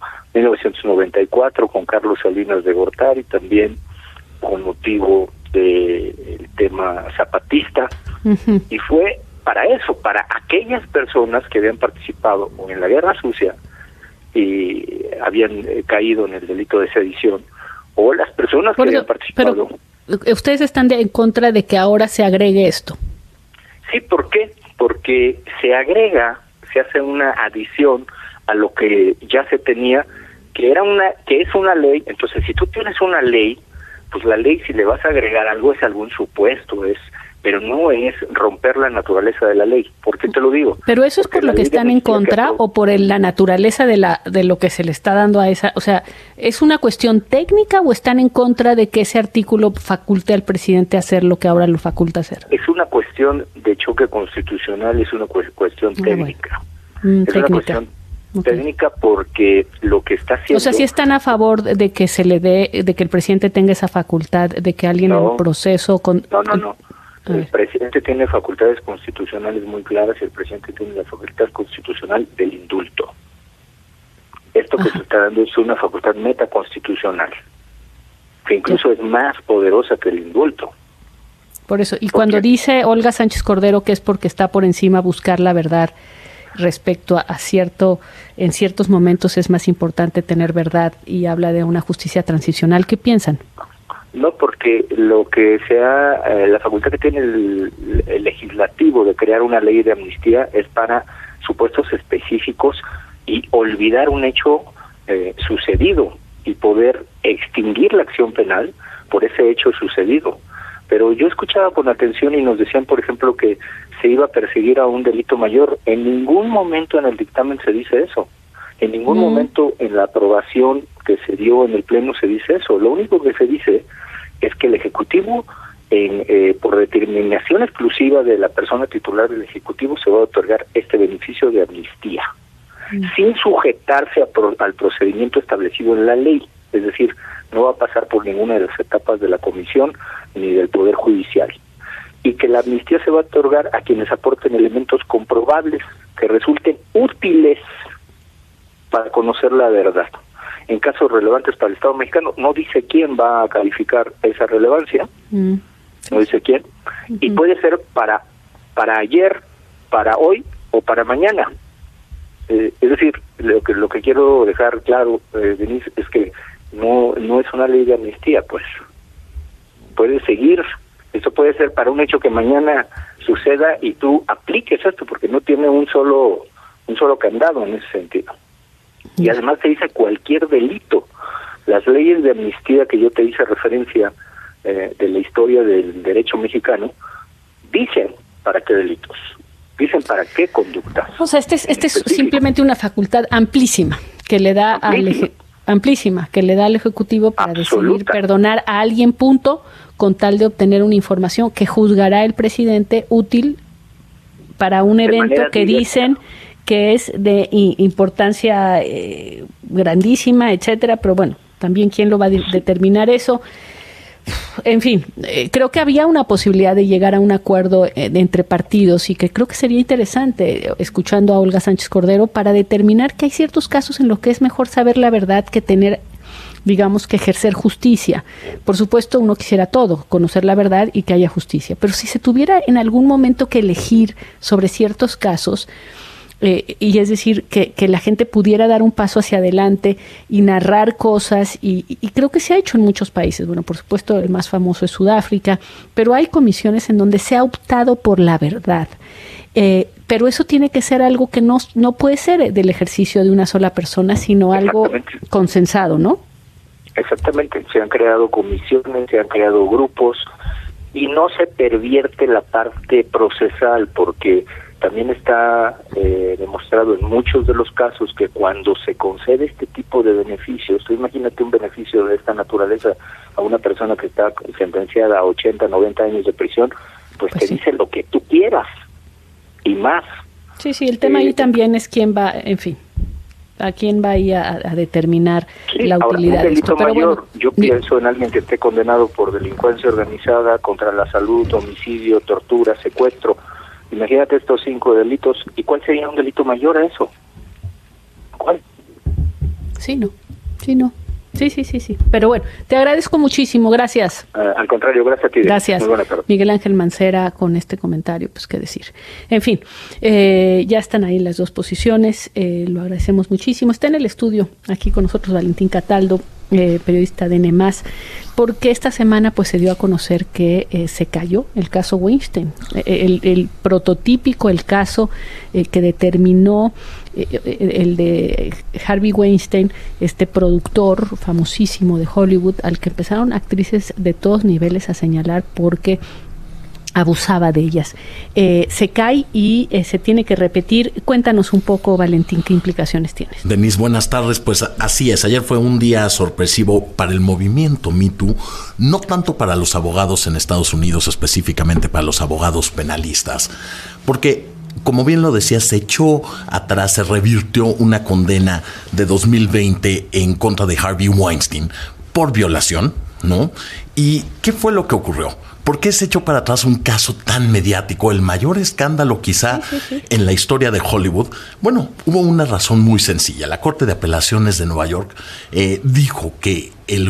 1994 con Carlos Salinas de Gortari, también con motivo del tema zapatista, y fue para eso, para aquellas personas que habían participado o en la Guerra Sucia y habían caído en el delito de sedición, o las personas que habían participado. Pero ustedes están en contra de que ahora se agregue esto. Sí, ¿por qué? Porque se hace una adición a lo que ya se tenía, que es una ley. Entonces, si tú tienes una ley, pues la ley, si le vas a agregar algo, es algún supuesto, pero no es romper la naturaleza de la ley. ¿Por qué te lo digo? Pero eso es por lo que están en contra o por la naturaleza de lo que se le está dando a esa, o sea, ¿es una cuestión técnica o están en contra de que ese artículo faculte al presidente a hacer lo que ahora lo faculta hacer? Es una cuestión de choque constitucional, es una cuestión técnica. Es una cuestión técnica porque lo que está haciendo... O sea, ¿sí están a favor de que se le dé, de que el presidente tenga esa facultad, de que alguien en proceso... No. El presidente tiene facultades constitucionales muy claras y el presidente tiene la facultad constitucional del indulto. Esto que se está dando es una facultad metaconstitucional, que incluso es más poderosa que el indulto. Por eso, y cuando dice Olga Sánchez Cordero que es porque está por encima buscar la verdad respecto a en ciertos momentos es más importante tener verdad y habla de una justicia transicional, ¿qué piensan? No, porque la facultad que tiene el legislativo de crear una ley de amnistía es para supuestos específicos y olvidar un hecho sucedido y poder extinguir la acción penal por ese hecho sucedido. Pero yo escuchaba con atención y nos decían, por ejemplo, que se iba a perseguir a un delito mayor. En ningún momento en el dictamen se dice eso. En ningún momento en la aprobación que se dio en el Pleno se dice eso. Lo único que se dice es que el Ejecutivo, por determinación exclusiva de la persona titular del Ejecutivo, se va a otorgar este beneficio de amnistía, sin sujetarse al procedimiento establecido en la ley. Es decir, no va a pasar por ninguna de las etapas de la Comisión ni del Poder Judicial. Y que la amnistía se va a otorgar a quienes aporten elementos comprobables que resulten útiles para conocer la verdad. En casos relevantes para el Estado mexicano, no dice quién va a calificar esa relevancia, no dice quién, y puede ser para ayer, para hoy o para mañana. Es decir, lo que quiero dejar claro, Denise, es que no es una ley de amnistía, pues puede seguir. Esto puede ser para un hecho que mañana suceda y tú apliques esto, porque no tiene un solo candado en ese sentido. Y además te dice cualquier delito. Las leyes de amnistía que yo te hice referencia de la historia del derecho mexicano dicen para qué delitos, dicen para qué conductas. O sea, este es simplemente una facultad amplísima que le da al Ejecutivo para decidir perdonar a alguien, punto, con tal de obtener una información que juzgará el presidente útil para un evento que dicen que es de importancia grandísima, etcétera, pero bueno, también quién lo va a determinar eso. En fin, creo que había una posibilidad de llegar a un acuerdo entre partidos y que creo que sería interesante, escuchando a Olga Sánchez Cordero, para determinar que hay ciertos casos en los que es mejor saber la verdad que tener, digamos, que ejercer justicia. Por supuesto, uno quisiera todo, conocer la verdad y que haya justicia, pero si se tuviera en algún momento que elegir sobre ciertos casos, y es decir, que la gente pudiera dar un paso hacia adelante y narrar cosas, y creo que se ha hecho en muchos países. Bueno, por supuesto, el más famoso es Sudáfrica, pero hay comisiones en donde se ha optado por la verdad. Pero eso tiene que ser algo que no puede ser del ejercicio de una sola persona, sino algo consensado, ¿no? Exactamente, se han creado comisiones, se han creado grupos, y no se pervierte la parte procesal, porque también está demostrado en muchos de los casos que cuando se concede este tipo de beneficios, tú imagínate un beneficio de esta naturaleza a una persona que está sentenciada a 80, 90 años de prisión, pues te dice lo que tú quieras y más. Sí, el tema ahí también es quién va, en fin, a quién va ahí a determinar la utilidad de esto. Pero mayor, bueno, yo pienso en alguien que esté condenado por delincuencia organizada, contra la salud, homicidio, tortura, secuestro. Imagínate estos 5 delitos. ¿Y cuál sería un delito mayor a eso? ¿Cuál? Sí. Pero bueno, te agradezco muchísimo. Gracias. Al contrario, gracias a ti. Gracias. Muy buena tarde. Miguel Ángel Mancera con este comentario, pues qué decir. En fin, ya están ahí las dos posiciones. Lo agradecemos muchísimo. Está en el estudio aquí con nosotros Valentín Cataldo, periodista de N+, porque esta semana pues se dio a conocer que se cayó el caso Weinstein, el prototípico, el caso que determinó el de Harvey Weinstein, este productor famosísimo de Hollywood, al que empezaron actrices de todos niveles a señalar porque abusaba de ellas. Se cae y se tiene que repetir. Cuéntanos un poco, Valentín, ¿qué implicaciones tienes? Denise, buenas tardes. Pues así es, ayer fue un día sorpresivo para el movimiento Me Too, no tanto para los abogados en Estados Unidos, específicamente para los abogados penalistas, porque como bien lo decía, se echó atrás, se revirtió una condena de 2020 en contra de Harvey Weinstein por violación, ¿no? ¿Y qué fue lo que ocurrió? ¿Por qué se echó para atrás un caso tan mediático, el mayor escándalo quizá en la historia de Hollywood? Bueno, hubo una razón muy sencilla. La Corte de Apelaciones de Nueva York dijo que el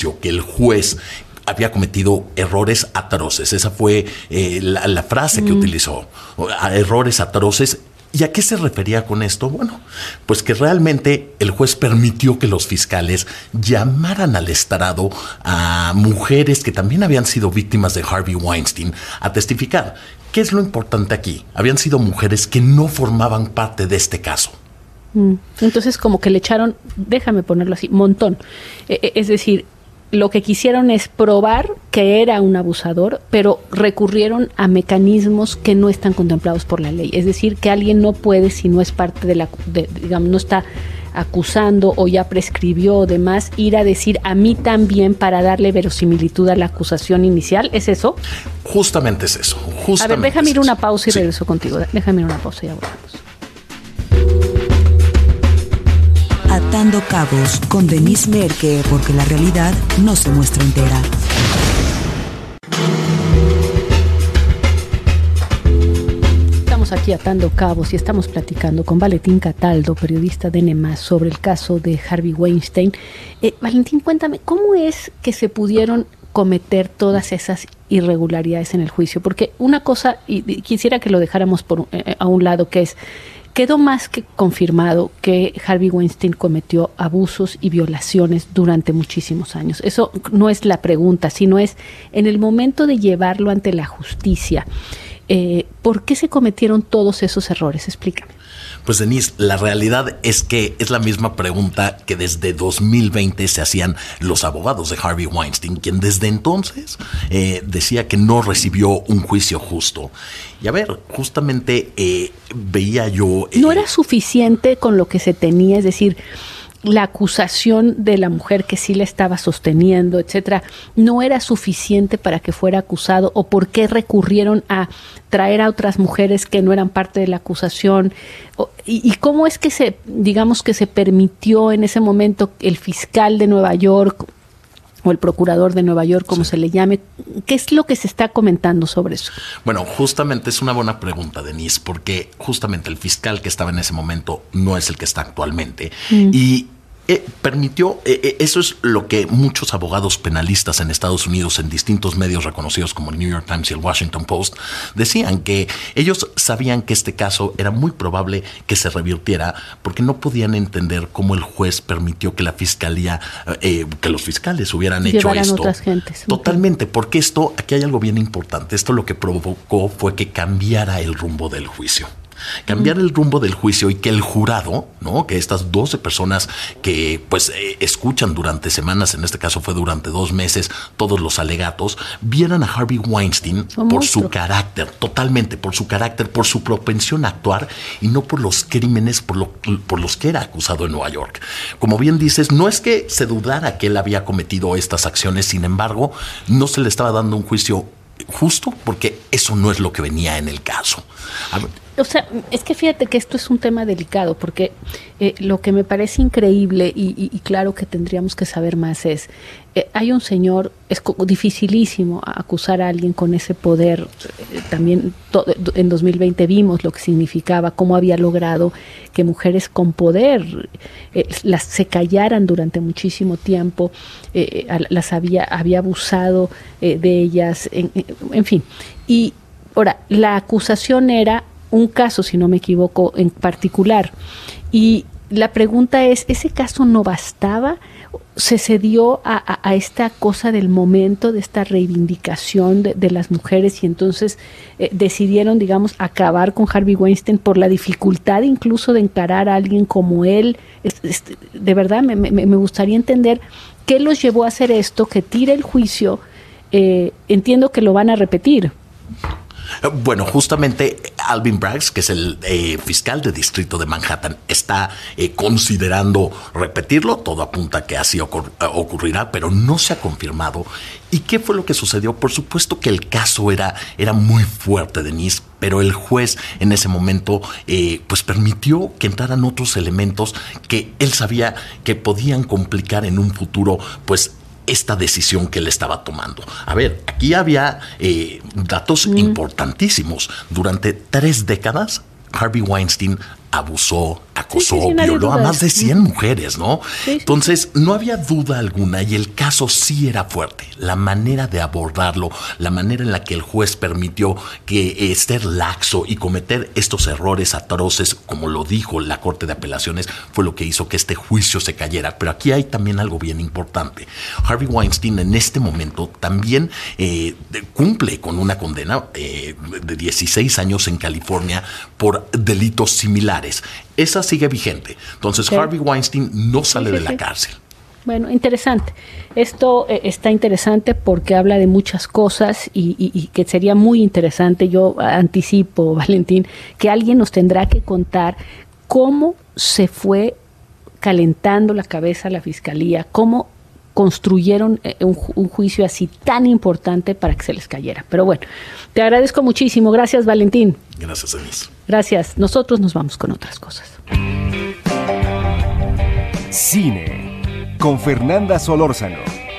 juez había cometido errores atroces. Esa fue la frase que utilizó. Errores atroces. ¿Y a qué se refería con esto? Bueno, pues que realmente el juez permitió que los fiscales llamaran al estrado a mujeres que también habían sido víctimas de Harvey Weinstein a testificar. ¿Qué es lo importante aquí? Habían sido mujeres que no formaban parte de este caso. Entonces como que le echaron, déjame ponerlo así, montón. Es decir, lo que quisieron es probar que era un abusador, pero recurrieron a mecanismos que no están contemplados por la ley. Es decir, que alguien no puede, si no es parte digamos, no está acusando o ya prescribió o demás, ir a decir a mí también para darle verosimilitud a la acusación inicial. ¿Es eso? Justamente es eso. A ver, déjame ir una pausa y regreso contigo. Déjame ir una pausa y ya volvemos. Atando Cabos con Denise Merke, porque la realidad no se muestra entera. Estamos aquí atando cabos y estamos platicando con Valentín Cataldo, periodista de N+, sobre el caso de Harvey Weinstein. Valentín, cuéntame, ¿cómo es que se pudieron cometer todas esas irregularidades en el juicio? Porque una cosa, y quisiera que lo dejáramos a un lado, que es: quedó más que confirmado que Harvey Weinstein cometió abusos y violaciones durante muchísimos años. Eso no es la pregunta, sino es en el momento de llevarlo ante la justicia. ¿Por qué se cometieron todos esos errores? Explícame. Pues Denise, la realidad es que es la misma pregunta que desde 2020 se hacían los abogados de Harvey Weinstein, quien desde entonces decía que no recibió un juicio justo. Y a ver, justamente veía yo... ¿No era suficiente con lo que se tenía? Es decir, la acusación de la mujer que sí le estaba sosteniendo, etcétera, ¿no era suficiente para que fuera acusado? ¿O por qué recurrieron a traer a otras mujeres que no eran parte de la acusación? ¿Y cómo es que se permitió en ese momento el fiscal de Nueva York o el procurador de Nueva York, como se le llame? ¿Qué es lo que se está comentando sobre eso? Bueno, justamente es una buena pregunta, Denise, porque justamente el fiscal que estaba en ese momento no es el que está actualmente. Y permitió, eso es lo que muchos abogados penalistas en Estados Unidos, en distintos medios reconocidos como el New York Times y el Washington Post, decían que ellos sabían que este caso era muy probable que se revirtiera porque no podían entender cómo el juez permitió que la fiscalía, que los fiscales hubieran hecho esto. Otras gentes. Totalmente, porque esto, aquí hay algo bien importante, esto lo que provocó fue que cambiara el rumbo del juicio. Cambiar el rumbo del juicio y que el jurado, ¿no? Que estas 12 personas que pues escuchan durante semanas, en este caso fue durante 2 meses, todos los alegatos, vieran a Harvey Weinstein por su carácter, totalmente por su carácter, por su propensión a actuar y no por los crímenes por los que era acusado en Nueva York. Como bien dices, no es que se dudara que él había cometido estas acciones, sin embargo, no se le estaba dando un juicio justo porque eso no es lo que venía en el caso. O sea, es que fíjate que esto es un tema delicado porque lo que me parece increíble y claro que tendríamos que saber más es, hay un señor, es dificilísimo acusar a alguien con ese poder, también en 2020 vimos lo que significaba, cómo había logrado que mujeres con poder se callaran durante muchísimo tiempo, había abusado de ellas, en fin. Y ahora, la acusación era un caso, si no me equivoco, en particular. Y la pregunta es, ¿ese caso no bastaba? ¿Se cedió a esta cosa del momento, de esta reivindicación de las mujeres y entonces decidieron, digamos, acabar con Harvey Weinstein por la dificultad incluso de encarar a alguien como él? De verdad, me gustaría entender qué los llevó a hacer esto, que tire el juicio. Entiendo que lo van a repetir. Bueno, justamente Alvin Braggs, que es el fiscal de distrito de Manhattan, está considerando repetirlo. Todo apunta a que así ocurrirá, pero no se ha confirmado. ¿Y qué fue lo que sucedió? Por supuesto que el caso era muy fuerte, Denise, pero el juez en ese momento pues permitió que entraran otros elementos que él sabía que podían complicar en un futuro, pues, esta decisión que él estaba tomando. A ver, aquí había datos importantísimos. Durante 3 décadas, Harvey Weinstein abusó, acosó, violó a más de 100 mujeres, ¿no? Entonces, no había duda alguna y el caso sí era fuerte. La manera de abordarlo, la manera en la que el juez permitió que ser laxo y cometer estos errores atroces, como lo dijo la Corte de Apelaciones, fue lo que hizo que este juicio se cayera. Pero aquí hay también algo bien importante. Harvey Weinstein en este momento también cumple con una condena de 16 años en California por delitos similares. Esa sigue vigente. Entonces, Harvey Weinstein no sale de la cárcel. Bueno, interesante. Esto está interesante porque habla de muchas cosas y que sería muy interesante. Yo anticipo, Valentín, que alguien nos tendrá que contar cómo se fue calentando la cabeza la fiscalía, cómo construyeron un juicio así tan importante para que se les cayera. Pero bueno, te agradezco muchísimo. Gracias, Valentín. Gracias, Denise. Gracias. Nosotros nos vamos con otras cosas. Cine con Fernanda Solórzano.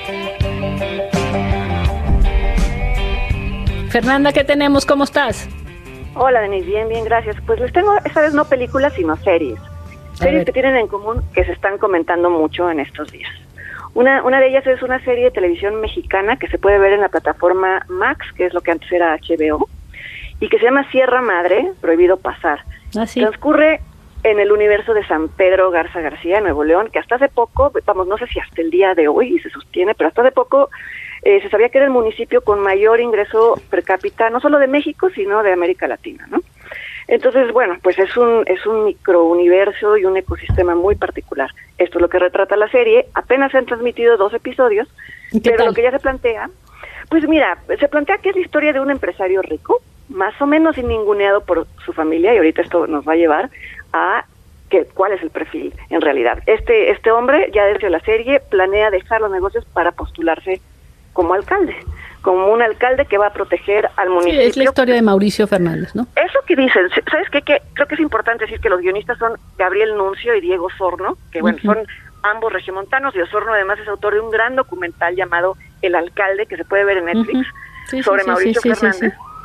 Fernanda, ¿qué tenemos? ¿Cómo estás? Hola, Denise. Bien, gracias. Pues les tengo esta vez no películas, sino series. Series que tienen en común que se están comentando mucho en estos días. Una de ellas es una serie de televisión mexicana que se puede ver en la plataforma Max, que es lo que antes era HBO, y que se llama Sierra Madre, Prohibido Pasar. Transcurre en el universo de San Pedro Garza García, Nuevo León, que hasta hace poco, no sé si hasta el día de hoy se sostiene, pero hasta hace poco se sabía que era el municipio con mayor ingreso per cápita, no solo de México, sino de América Latina, ¿no? Entonces, bueno, pues es un microuniverso y un ecosistema muy particular. Esto es lo que retrata la serie. Apenas se han transmitido 2 episodios, pero lo que ya se plantea, pues mira, se plantea que es la historia de un empresario rico, más o menos ninguneado por su familia, y ahorita esto nos va a llevar a cuál es el perfil en realidad. Este hombre, ya desde la serie, planea dejar los negocios para postularse como alcalde, como un alcalde que va a proteger al municipio. Sí, es la historia de Mauricio Fernández, ¿no? Eso que dicen, ¿sabes qué? Que creo que es importante decir que los guionistas son Gabriel Nuncio y Diego Osorno, que bueno, son ambos regiomontanos, y Osorno además es autor de un gran documental llamado El Alcalde, que se puede ver en Netflix, sobre Mauricio Fernández.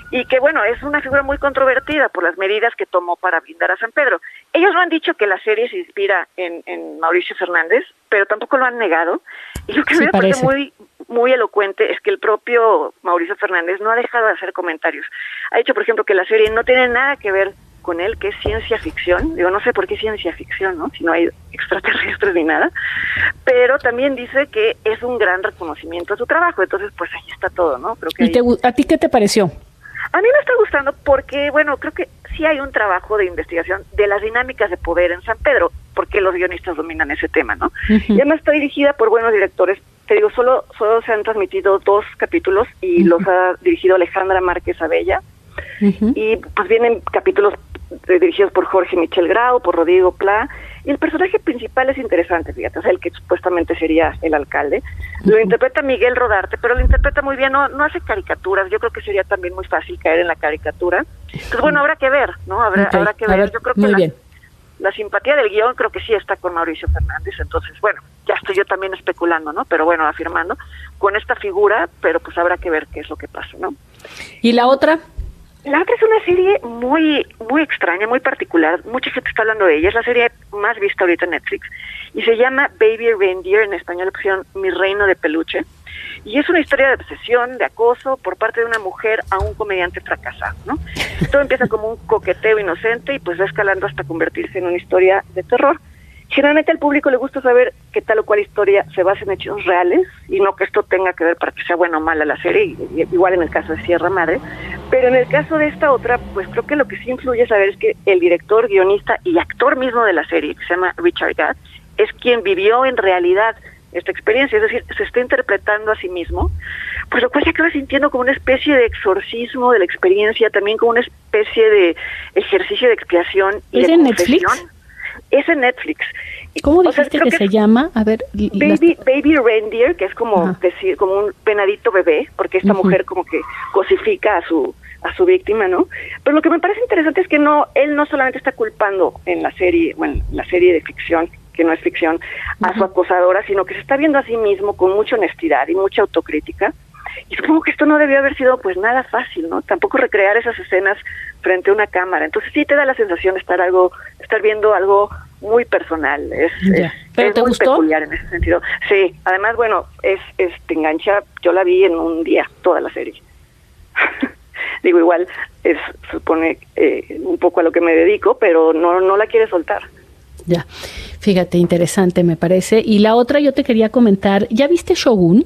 y que bueno, es una figura muy controvertida por las medidas que tomó para blindar a San Pedro. Ellos no han dicho que la serie se inspira en Mauricio Fernández, pero tampoco lo han negado, y lo que me parece muy, muy elocuente es que el propio Mauricio Fernández no ha dejado de hacer comentarios. Ha dicho, por ejemplo, que la serie no tiene nada que ver con él, que es ciencia ficción. Digo, no sé por qué ciencia ficción, ¿no? Si no hay extraterrestres ni nada, pero también dice que es un gran reconocimiento a su trabajo, entonces pues ahí está todo, ¿no? Creo que ¿Y a ti qué te pareció? A mí me está gustando porque, bueno, creo que sí hay un trabajo de investigación de las dinámicas de poder en San Pedro, porque los guionistas dominan ese tema, ¿no? Y además está dirigida por buenos directores. Te digo, solo se han transmitido 2 capítulos y los ha dirigido Alejandra Márquez Abella. Y pues vienen capítulos dirigidos por Jorge Michel Grau, por Rodrigo Pla, y el personaje principal es interesante, fíjate, o sea, el que supuestamente sería el alcalde, lo interpreta Miguel Rodarte, pero lo interpreta muy bien, no hace caricaturas, yo creo que sería también muy fácil caer en la caricatura. Entonces, bueno, habrá que ver, ¿no? Habrá que ver, yo creo que la simpatía del guión creo que sí está con Mauricio Fernández, entonces, bueno, ya estoy yo también especulando, ¿no? Pero bueno, afirmando, con esta figura, pero pues habrá que ver qué es lo que pasa, ¿no? ¿Y la otra? La otra es una serie muy muy extraña, muy particular. Mucha gente está hablando de ella. Es la serie más vista ahorita en Netflix. Y se llama Baby Reindeer, en español opción Mi Reino de Peluche. Y es una historia de obsesión, de acoso por parte de una mujer a un comediante fracasado, ¿no? Todo empieza como un coqueteo inocente y pues va escalando hasta convertirse en una historia de terror. Generalmente al público le gusta saber que tal o cual historia se basa en hechos reales y no que esto tenga que ver para que sea buena o mala la serie, igual en el caso de Sierra Madre, pero en el caso de esta otra, pues creo que lo que sí influye saber es que el director, guionista y actor mismo de la serie, que se llama Richard Gadd, es quien vivió en realidad esta experiencia, es decir, se está interpretando a sí mismo, pues lo cual se acaba sintiendo como una especie de exorcismo de la experiencia, también como una especie de ejercicio de expiación y ¿Es de en confesión. Netflix? Es en Netflix. ¿Cómo dijiste que se llama? A ver, Baby Reindeer, que es como decir, como un venadito bebé, porque esta mujer como que cosifica a su víctima, ¿no? Pero lo que me parece interesante es que él no solamente está culpando en la serie, bueno, la serie de ficción, que no es ficción, a su acosadora, sino que se está viendo a sí mismo con mucha honestidad y mucha autocrítica. Y supongo que esto no debió haber sido pues nada fácil, ¿no? Tampoco recrear esas escenas frente a una cámara. Entonces sí te da la sensación de estar viendo algo muy personal. ¿Pero te muy gustó? Peculiar en ese sentido. Sí, además, bueno, te engancha. Yo la vi en un día, toda la serie. Digo, igual supone un poco a lo que me dedico, pero no la quiere soltar. Ya, fíjate, interesante me parece. Y la otra yo te quería comentar, ¿ya viste Shogun?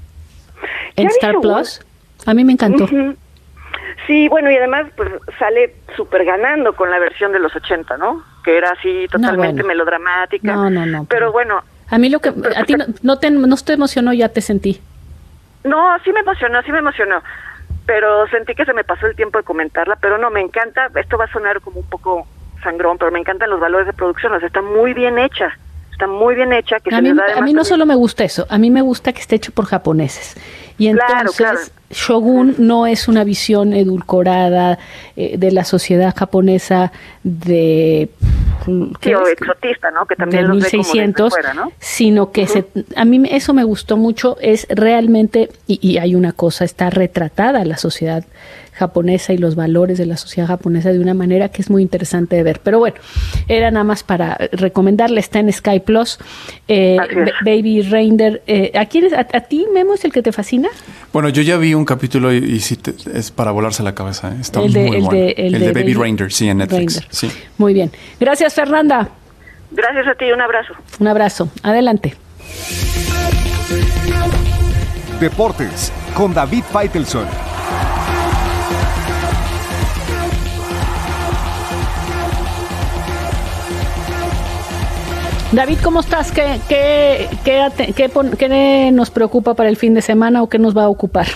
En Star Plus. A mí me encantó. Sí, bueno, y además pues sale súper ganando con la versión de los 80, ¿no? Que era así totalmente melodramática. No. Pero bueno. A mí a ti no te emocionó, ya te sentí. No, sí me emocionó. Pero sentí que se me pasó el tiempo de comentarla, pero no, me encanta. Esto va a sonar como un poco sangrón, pero me encantan los valores de producción. O sea, está muy bien hecha. Que a mí no solo me gusta eso, a mí me gusta que esté hecho por japoneses. Y entonces Shogun no es una visión edulcorada de la sociedad japonesa o exotista, ¿no? Que también de 1600, fuera, ¿no? Sino que a mí eso me gustó mucho, es realmente, y hay una cosa, está retratada la sociedad japonesa y los valores de la sociedad japonesa de una manera que es muy interesante de ver. Pero bueno, era nada más para recomendarle, está en Sky Plus, Baby Reindeer. ¿A ti, Memo, es el que te fascina? Bueno, yo ya vi un capítulo y sí es para volarse la cabeza. Está muy bueno. El de Baby Reindeer, sí, en Netflix. Sí. Muy bien. Gracias, Fernanda. Gracias a ti, un abrazo. Un abrazo. Adelante. Deportes con David Faitelson. David, ¿cómo estás? ¿Qué nos preocupa para el fin de semana o qué nos va a ocupar?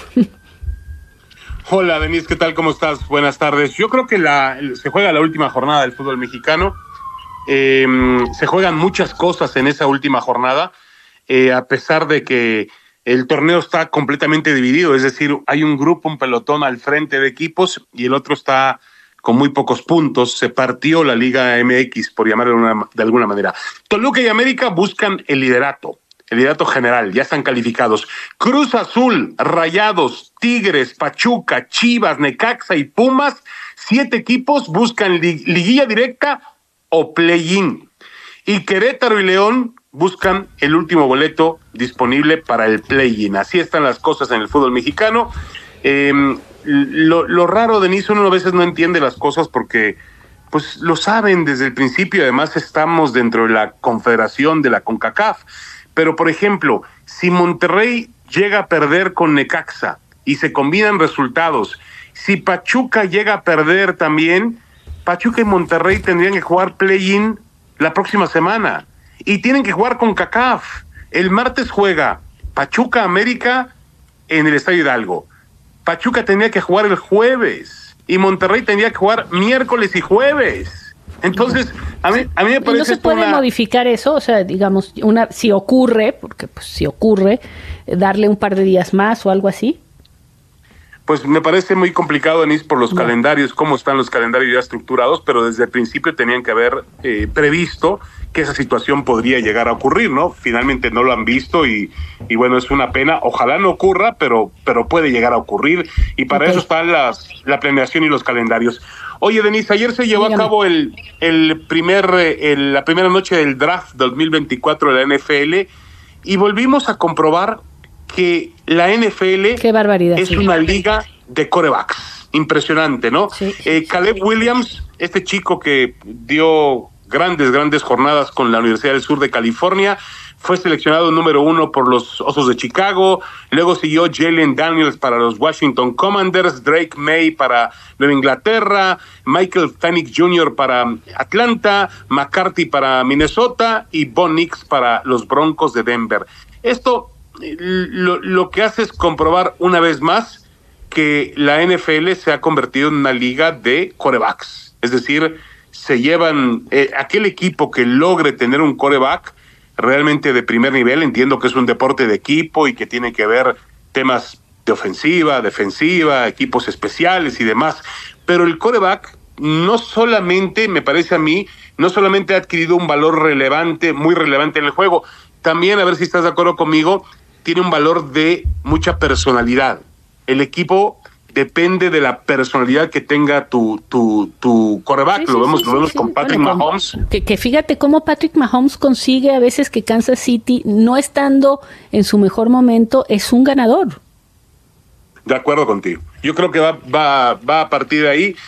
Hola, Denise, ¿qué tal? ¿Cómo estás? Buenas tardes. Yo creo que se juega la última jornada del fútbol mexicano. Se juegan muchas cosas en esa última jornada, a pesar de que el torneo está completamente dividido. Es decir, hay un grupo, un pelotón al frente de equipos y el otro está con muy pocos puntos. Se partió la Liga MX, por llamarlo de alguna manera. Toluca y América buscan el liderato. el liderato general, ya están calificados. Cruz Azul, Rayados, Tigres, Pachuca, Chivas, Necaxa y Pumas, 7 equipos buscan liguilla directa o play-in. Y Querétaro y León buscan el último boleto disponible para el play-in. Así están las cosas en el fútbol mexicano. Lo raro, Denise, uno a veces no entiende las cosas porque pues lo saben desde el principio. Además estamos dentro de la confederación de la CONCACAF. Pero, por ejemplo, si Monterrey llega a perder con Necaxa y se combinan resultados, si Pachuca llega a perder también, Pachuca y Monterrey tendrían que jugar play-in la próxima semana y tienen que jugar con CONCACAF. El martes juega Pachuca América en el Estadio Hidalgo. Pachuca tendría que jugar el jueves y Monterrey tendría que jugar miércoles y jueves. Entonces, a mí me parece... ¿No se puede modificar eso? O sea, digamos, si ocurre, porque pues si ocurre, darle un par de días más o algo así. Pues me parece muy complicado, Denise, por los calendarios, cómo están los calendarios ya estructurados, pero desde el principio tenían que haber previsto que esa situación podría llegar a ocurrir, ¿no? Finalmente no lo han visto y bueno, es una pena. Ojalá no ocurra, pero puede llegar a ocurrir y para eso están la planeación y los calendarios. Oye, Denise, ayer se llevó a cabo la primera noche del draft 2024 de la NFL y volvimos a comprobar que la NFL Qué barbaridad, es una liga de quarterbacks. Impresionante, ¿no? Sí. Caleb Williams, este chico que dio grandes jornadas con la Universidad del Sur de California, fue seleccionado número 1 por los Osos de Chicago. Luego siguió Jalen Daniels para los Washington Commanders, Drake May para Nueva Inglaterra, Michael Penix Jr. para Atlanta, McCarthy para Minnesota y Bo Nix para los Broncos de Denver. Esto lo que hace es comprobar una vez más que la NFL se ha convertido en una liga de quarterbacks. Es decir, se llevan aquel equipo que logre tener un quarterback realmente de primer nivel. Entiendo que es un deporte de equipo y que tiene que ver temas de ofensiva, defensiva, equipos especiales y demás, pero el quarterback no solamente, me parece a mí, no solamente ha adquirido un valor relevante, muy relevante en el juego, también, a ver si estás de acuerdo conmigo, tiene un valor de mucha personalidad. El equipo depende de la personalidad que tenga tu quarterback. Lo vemos con Patrick Mahomes. Que fíjate cómo Patrick Mahomes consigue a veces que Kansas City, no estando en su mejor momento, es un ganador. De acuerdo contigo. Yo creo que va a partir de ahí.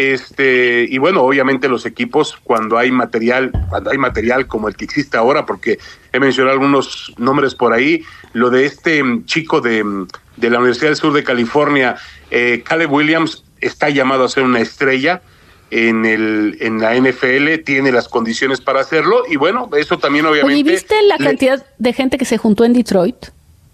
Y bueno, obviamente los equipos, cuando hay material como el que existe ahora, porque he mencionado algunos nombres por ahí, lo de este chico de la Universidad del Sur de California, Caleb Williams, está llamado a ser una estrella en la NFL, tiene las condiciones para hacerlo, y bueno, eso también obviamente... Oye, ¿viste la cantidad de gente que se juntó en Detroit?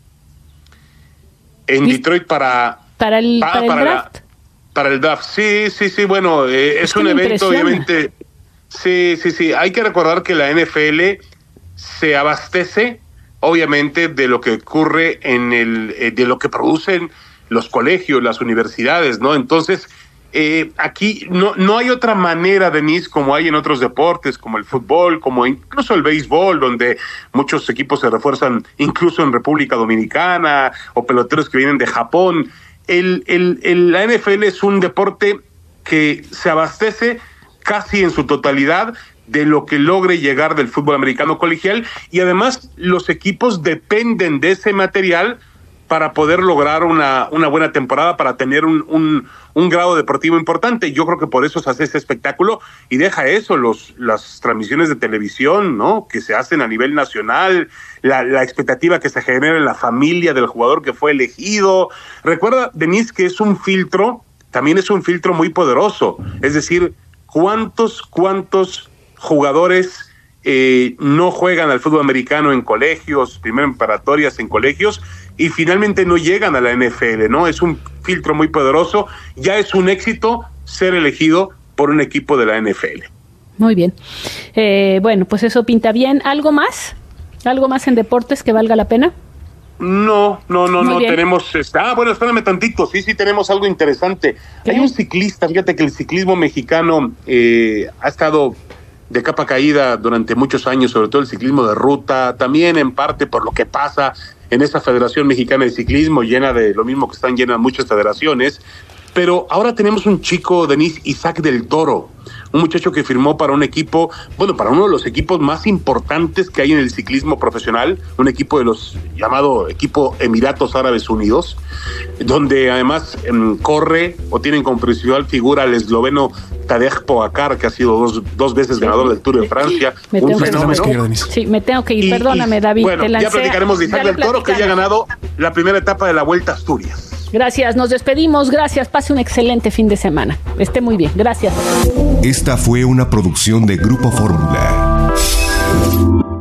En Detroit para el draft. Para el draft, sí, bueno, es un evento, obviamente, sí, hay que recordar que la NFL se abastece, obviamente, de lo que ocurre de lo que producen los colegios, las universidades, ¿no? Entonces, aquí no hay otra manera, Denise, como hay en otros deportes, como el fútbol, como incluso el béisbol, donde muchos equipos se refuerzan, incluso en República Dominicana, o peloteros que vienen de Japón. La NFL es un deporte que se abastece casi en su totalidad de lo que logre llegar del fútbol americano colegial, y además los equipos dependen de ese material para poder lograr una buena temporada, para tener un grado deportivo importante. Yo creo que por eso se hace este espectáculo, y deja eso, las transmisiones de televisión, ¿no?, que se hacen a nivel nacional, la expectativa que se genera en la familia del jugador que fue elegido. Recuerda, Denise, que también es un filtro muy poderoso. Es decir, ¿cuántos jugadores no juegan al fútbol americano en colegios, primero en preparatorias, en colegios, y finalmente no llegan a la NFL, ¿no? Es un filtro muy poderoso. Ya es un éxito ser elegido por un equipo de la NFL. Muy bien. Bueno, pues eso pinta bien. ¿Algo más? ¿Algo más en deportes que valga la pena? No. Tenemos... bueno, espérame tantito. Sí, tenemos algo interesante. ¿Qué? Hay un ciclista, fíjate que el ciclismo mexicano ha estado de capa caída durante muchos años, sobre todo el ciclismo de ruta, también en parte por lo que pasa en esa Federación Mexicana de Ciclismo, llena de lo mismo que están llenas muchas federaciones. Pero ahora tenemos un chico, Denise, Isaac del Toro, un muchacho que firmó para un equipo, bueno, para uno de los equipos más importantes que hay en el ciclismo profesional, un equipo de los llamado equipo Emiratos Árabes Unidos, donde además corre o tienen como principal figura al esloveno Tadej Pogačar, que ha sido dos veces ganador del Tour de Francia. Un fenómeno. Sí, me tengo que ir, perdóname, David. Bueno, ya platicaremos de Isaac del Toro, que ya ha ganado la primera etapa de la Vuelta a Asturias. Gracias, nos despedimos, gracias, pase un excelente fin de semana. Esté muy bien, gracias. Esta fue una producción de Grupo Fórmula.